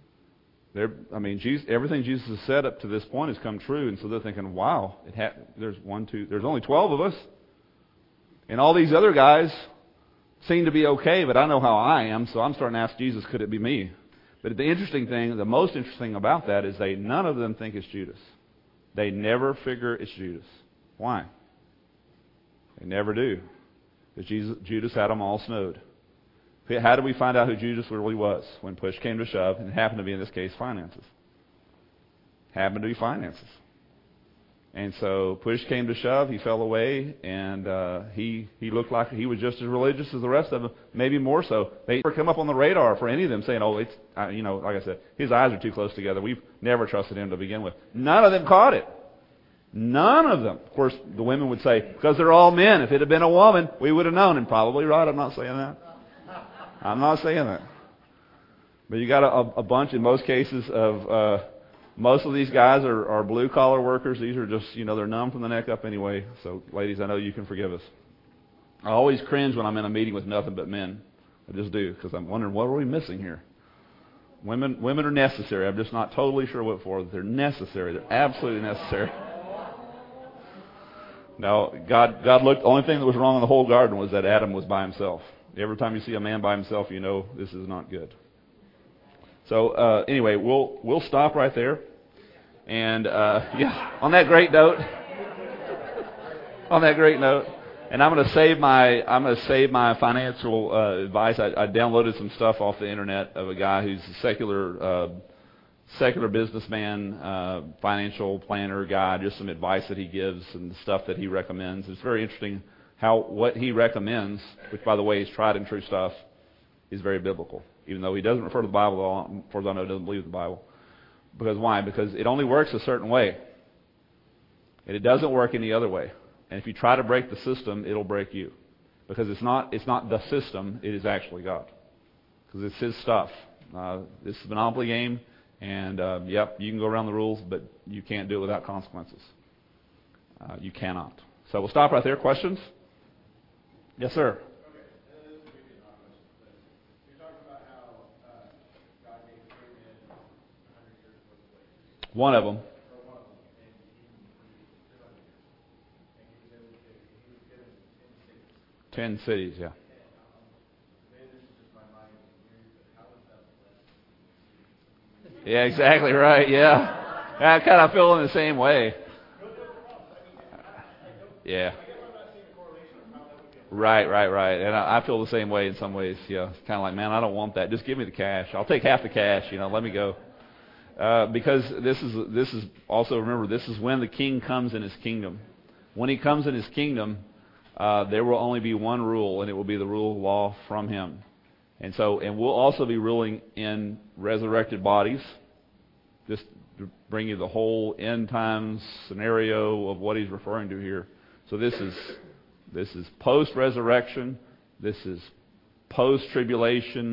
everything Jesus has said up to this point has come true. And so they're thinking, wow, there's only 12 of us. And all these other guys seem to be okay, but I know how I am, so I'm starting to ask Jesus, could it be me? But the most interesting about that is none of them think it's Judas. They never figure it's Judas. Why? They never do. Because Judas had them all snowed. How do we find out who Judas really was? When push came to shove, and it happened to be, in this case, finances. Happened to be finances. And so push came to shove, he fell away, and he looked like he was just as religious as the rest of them, maybe more so. They never come up on the radar for any of them saying, like I said, his eyes are too close together. We've never trusted him to begin with. None of them caught it. None of them. Of course, the women would say, because they're all men. If it had been a woman, we would have known. And probably right, I'm not saying that. I'm not saying that. But you got a bunch, in most cases, of... most of these guys are blue-collar workers. These are just, they're numb from the neck up anyway. So, ladies, I know you can forgive us. I always cringe when I'm in a meeting with nothing but men. I just do, because I'm wondering, what are we missing here? Women are necessary. I'm just not totally sure what for. They're necessary. They're absolutely necessary. Now, God looked, the only thing that was wrong in the whole garden was that Adam was by himself. Every time you see a man by himself, you know this is not good. So, anyway, we'll stop right there. And yeah, on that great note, and I'm going to save my financial advice. I downloaded some stuff off the internet of a guy who's a secular businessman, financial planner guy, just some advice that he gives and the stuff that he recommends. It's very interesting how what he recommends, which by the way is tried and true stuff, is very biblical. Even though he doesn't refer to the Bible at all, as far as I know, doesn't believe the Bible. Because why? Because it only works a certain way. And it doesn't work any other way. And if you try to break the system, it'll break you. Because it's not the system, it is actually God. Because it's His stuff. This is a monopoly game. And, yep, you can go around the rules, but you can't do it without consequences. You cannot. So we'll stop right there. Questions? Yes, sir. One of them. 10 cities, yeah. Yeah, exactly right, yeah. I kind of feel in the same way. Yeah. Right. And I feel the same way in some ways, yeah. It's kind of like, man, I don't want that. Just give me the cash. I'll take half the cash, let me go. Because this is also, remember, this is when the king comes in his kingdom. When he comes in his kingdom, there will only be one rule, and it will be the rule of law from him. And we'll also be ruling in resurrected bodies, just to bring you the whole end times scenario of what he's referring to here. So this is post-resurrection, this is post-tribulation,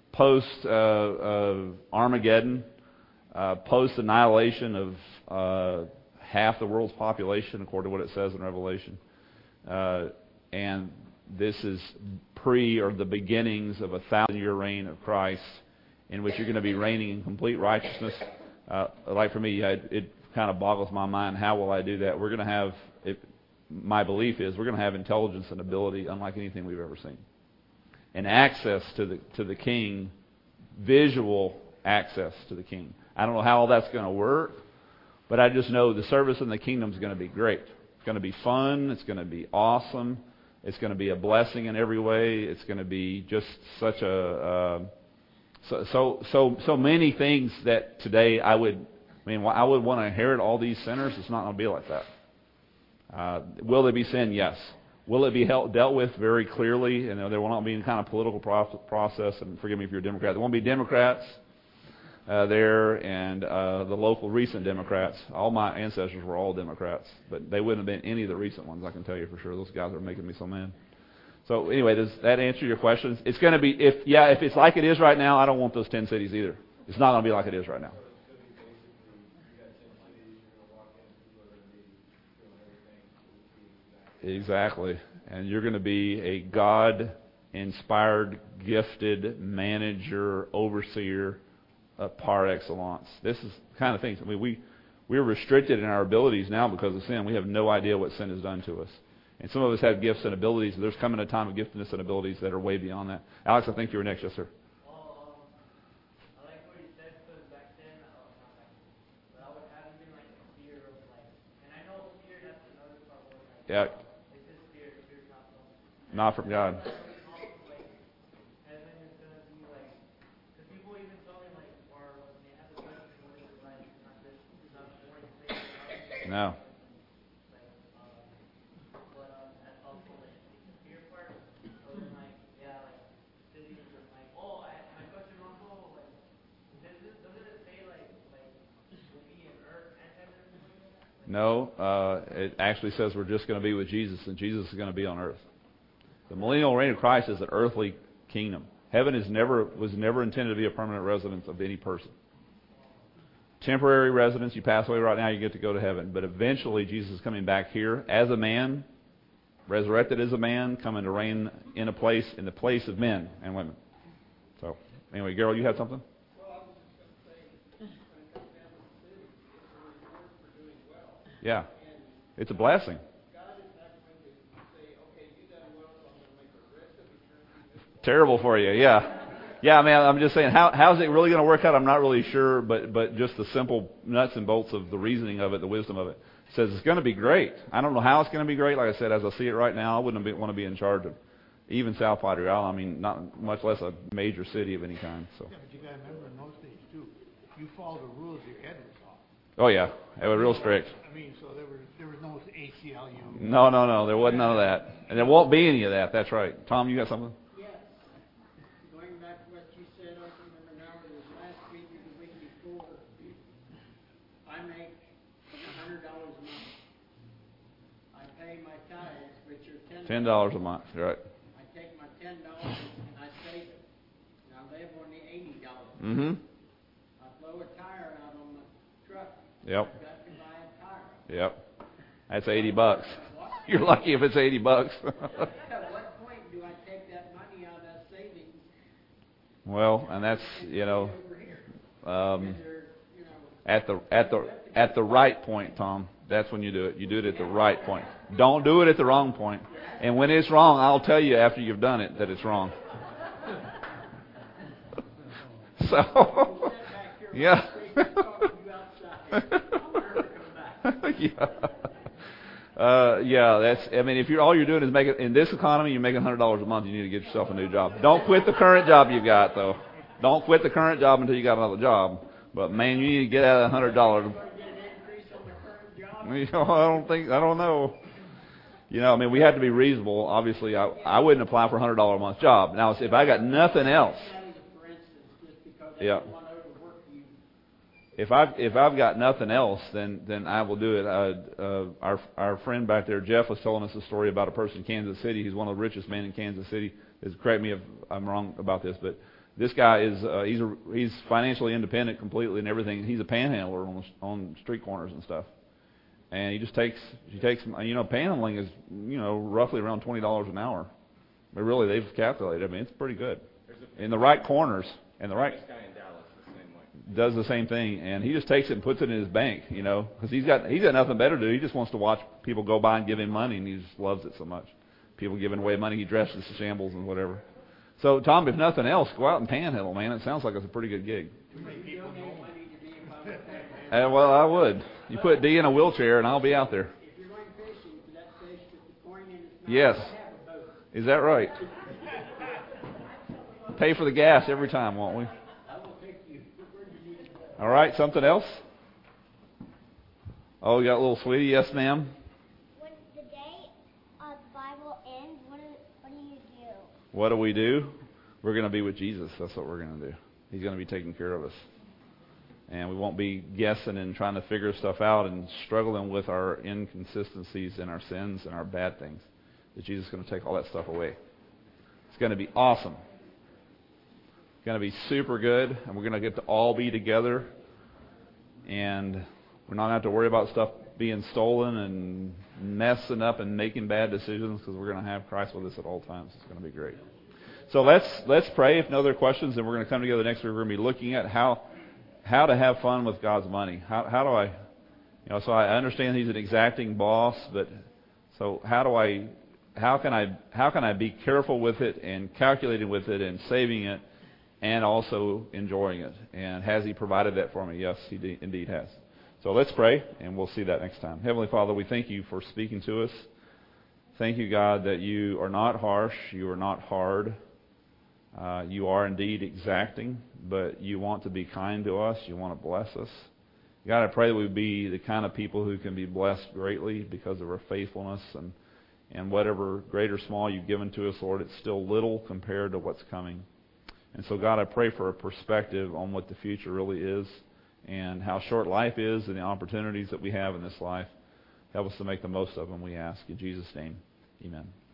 post-Armageddon, post-annihilation of half the world's population, according to what it says in Revelation. And this is the beginnings of a 1,000-year reign of Christ, in which you're going to be reigning in complete righteousness. Like for me, it kind of boggles my mind. How will I do that? We're going to have, my belief is, we're going to have intelligence and ability unlike anything we've ever seen, and access to the King, visual access to the King. I don't know how all that's going to work, but I just know the service in the kingdom is going to be great. It's going to be fun. It's going to be awesome. It's going to be a blessing in every way. It's going to be just such so many things that today I would want to inherit all these sinners. It's not going to be like that. Will there be sin? Yes. Will it be dealt with very clearly? And there will not be any kind of political process. And forgive me if you're a Democrat. There won't be Democrats there, and the local recent Democrats. All my ancestors were all Democrats, but they wouldn't have been any of the recent ones, I can tell you for sure. Those guys are making me so mad. So anyway, does that answer your questions? It's going to be, if it's like it is right now, I don't want those 10 cities either. It's not going to be like it is right now. Exactly. And you're going to be a God-inspired, gifted manager, overseer par excellence. This is the kind of things. We're restricted in our abilities now because of sin. We have no idea what sin has done to us. And some of us have gifts and abilities. There's coming a time of giftedness and abilities that are way beyond that. Alex, I think you were next. Yes, sir. Well, I like what you said, because back then, but I would have even like a fear of and I know fear, that's another part where Yeah. It's just fear not from God. Not from God. Heaven is going to be because people even tell me or when they have the question, what is it like, not just not born to No. No, it actually says we're just going to be with Jesus, and Jesus is going to be on earth. The millennial reign of Christ is an earthly kingdom. Heaven was never intended to be a permanent residence of any person. Temporary residence, you pass away right now, you get to go to heaven. But eventually, Jesus is coming back here as a man, resurrected as a man, coming to reign in the place of men and women. So, anyway, Gerald, you had something? Yeah, it's a blessing. Terrible for you, yeah. Yeah, I mean, I'm just saying, how's it really going to work out? I'm not really sure, but just the simple nuts and bolts of the reasoning of it, the wisdom of it, says it's going to be great. I don't know how it's going to be great. Like I said, as I see it right now, I wouldn't want to be in charge of even South Padre Island. I mean, not much less a major city of any kind. So. Yeah, but you got to remember in those days too, you follow the rules, your head was off. Oh yeah, they were real strict. I mean, so there was no ACLU. No, there wasn't none of that, and there won't be any of that. That's right. Tom, you got something? Yes. Going back to what you said, I don't remember now, it was last week or the week before. I make $100 a month. I pay my tithes, which are $10. $10 a month, right? I take my $10 and I save it. Now they have only $80. Mm-hmm. I blow a tire out on my truck. Yep. I've got to buy a tire. Yep. That's $80. You're lucky if it's $80. At what point do I take that money out of that savings? Well, and that's Over here. Is there, at the right point, Tom. That's when you do it. You do it at the right point. Don't do it at the wrong point. And when it's wrong, I'll tell you after you've done it that it's wrong. So, yeah. Yeah. Yeah, that's. I mean, if all you're doing is making in this economy, you're making $100 a month. You need to get yourself a new job. Don't quit the current job you got, though. Don't quit the current job until you got another job. But man, you need to get out of $100. I don't know. I mean, we have to be reasonable. Obviously, I wouldn't apply for a $100 a month job. Now, if I got nothing else, yeah. If I've got nothing else, then I will do it. Our friend back there, Jeff, was telling us a story about a person in Kansas City. He's one of the richest men in Kansas City. Correct me if I'm wrong about this, but this guy is he's financially independent completely and everything. He's a panhandler on street corners and stuff. And he takes panhandling is roughly around $20 an hour. But really, they've calculated. I mean, it's pretty good in the right corners and the right. Does the same thing, and he just takes it and puts it in his bank, because he's got nothing better to do. He just wants to watch people go by and give him money, and he just loves it so much. People giving away money, he dresses to shambles and whatever. So, Tom, if nothing else, go out and panhandle, man. It sounds like it's a pretty good gig. Well, I would. You put D in a wheelchair, and I'll be out there. If you're going fishing, let fish with the coin in its mouth. Yes. Is that right? Pay for the gas every time, won't we? All right, something else? Oh, you got a little sweetie? Yes, ma'am. When the day of the Bible ends, what do you do? What do we do? We're going to be with Jesus. That's what we're going to do. He's going to be taking care of us. And we won't be guessing and trying to figure stuff out and struggling with our inconsistencies and our sins and our bad things. That Jesus is going to take all that stuff away. It's going to be awesome. Going to be super good, and we're going to get to all be together, and we're not going to have to worry about stuff being stolen and messing up and making bad decisions, because we're going to have Christ with us at all times. It's going to be great. So let's pray. If no other questions, then we're going to come together next week. We're going to be looking at how to have fun with God's money. How do I, so I understand He's an exacting boss, but so how can I be careful with it and calculating with it and saving it, and also enjoying it? And has He provided that for me? Yes, He indeed has. So let's pray, and we'll see that next time. Heavenly Father, we thank You for speaking to us. Thank You, God, that You are not harsh, You are not hard. You are indeed exacting, but You want to be kind to us. You want to bless us. God, I pray that we be the kind of people who can be blessed greatly because of our faithfulness, and whatever great or small You've given to us, Lord, it's still little compared to what's coming. And so, God, I pray for a perspective on what the future really is and how short life is and the opportunities that we have in this life. Help us to make the most of them, we ask. In Jesus' name, amen.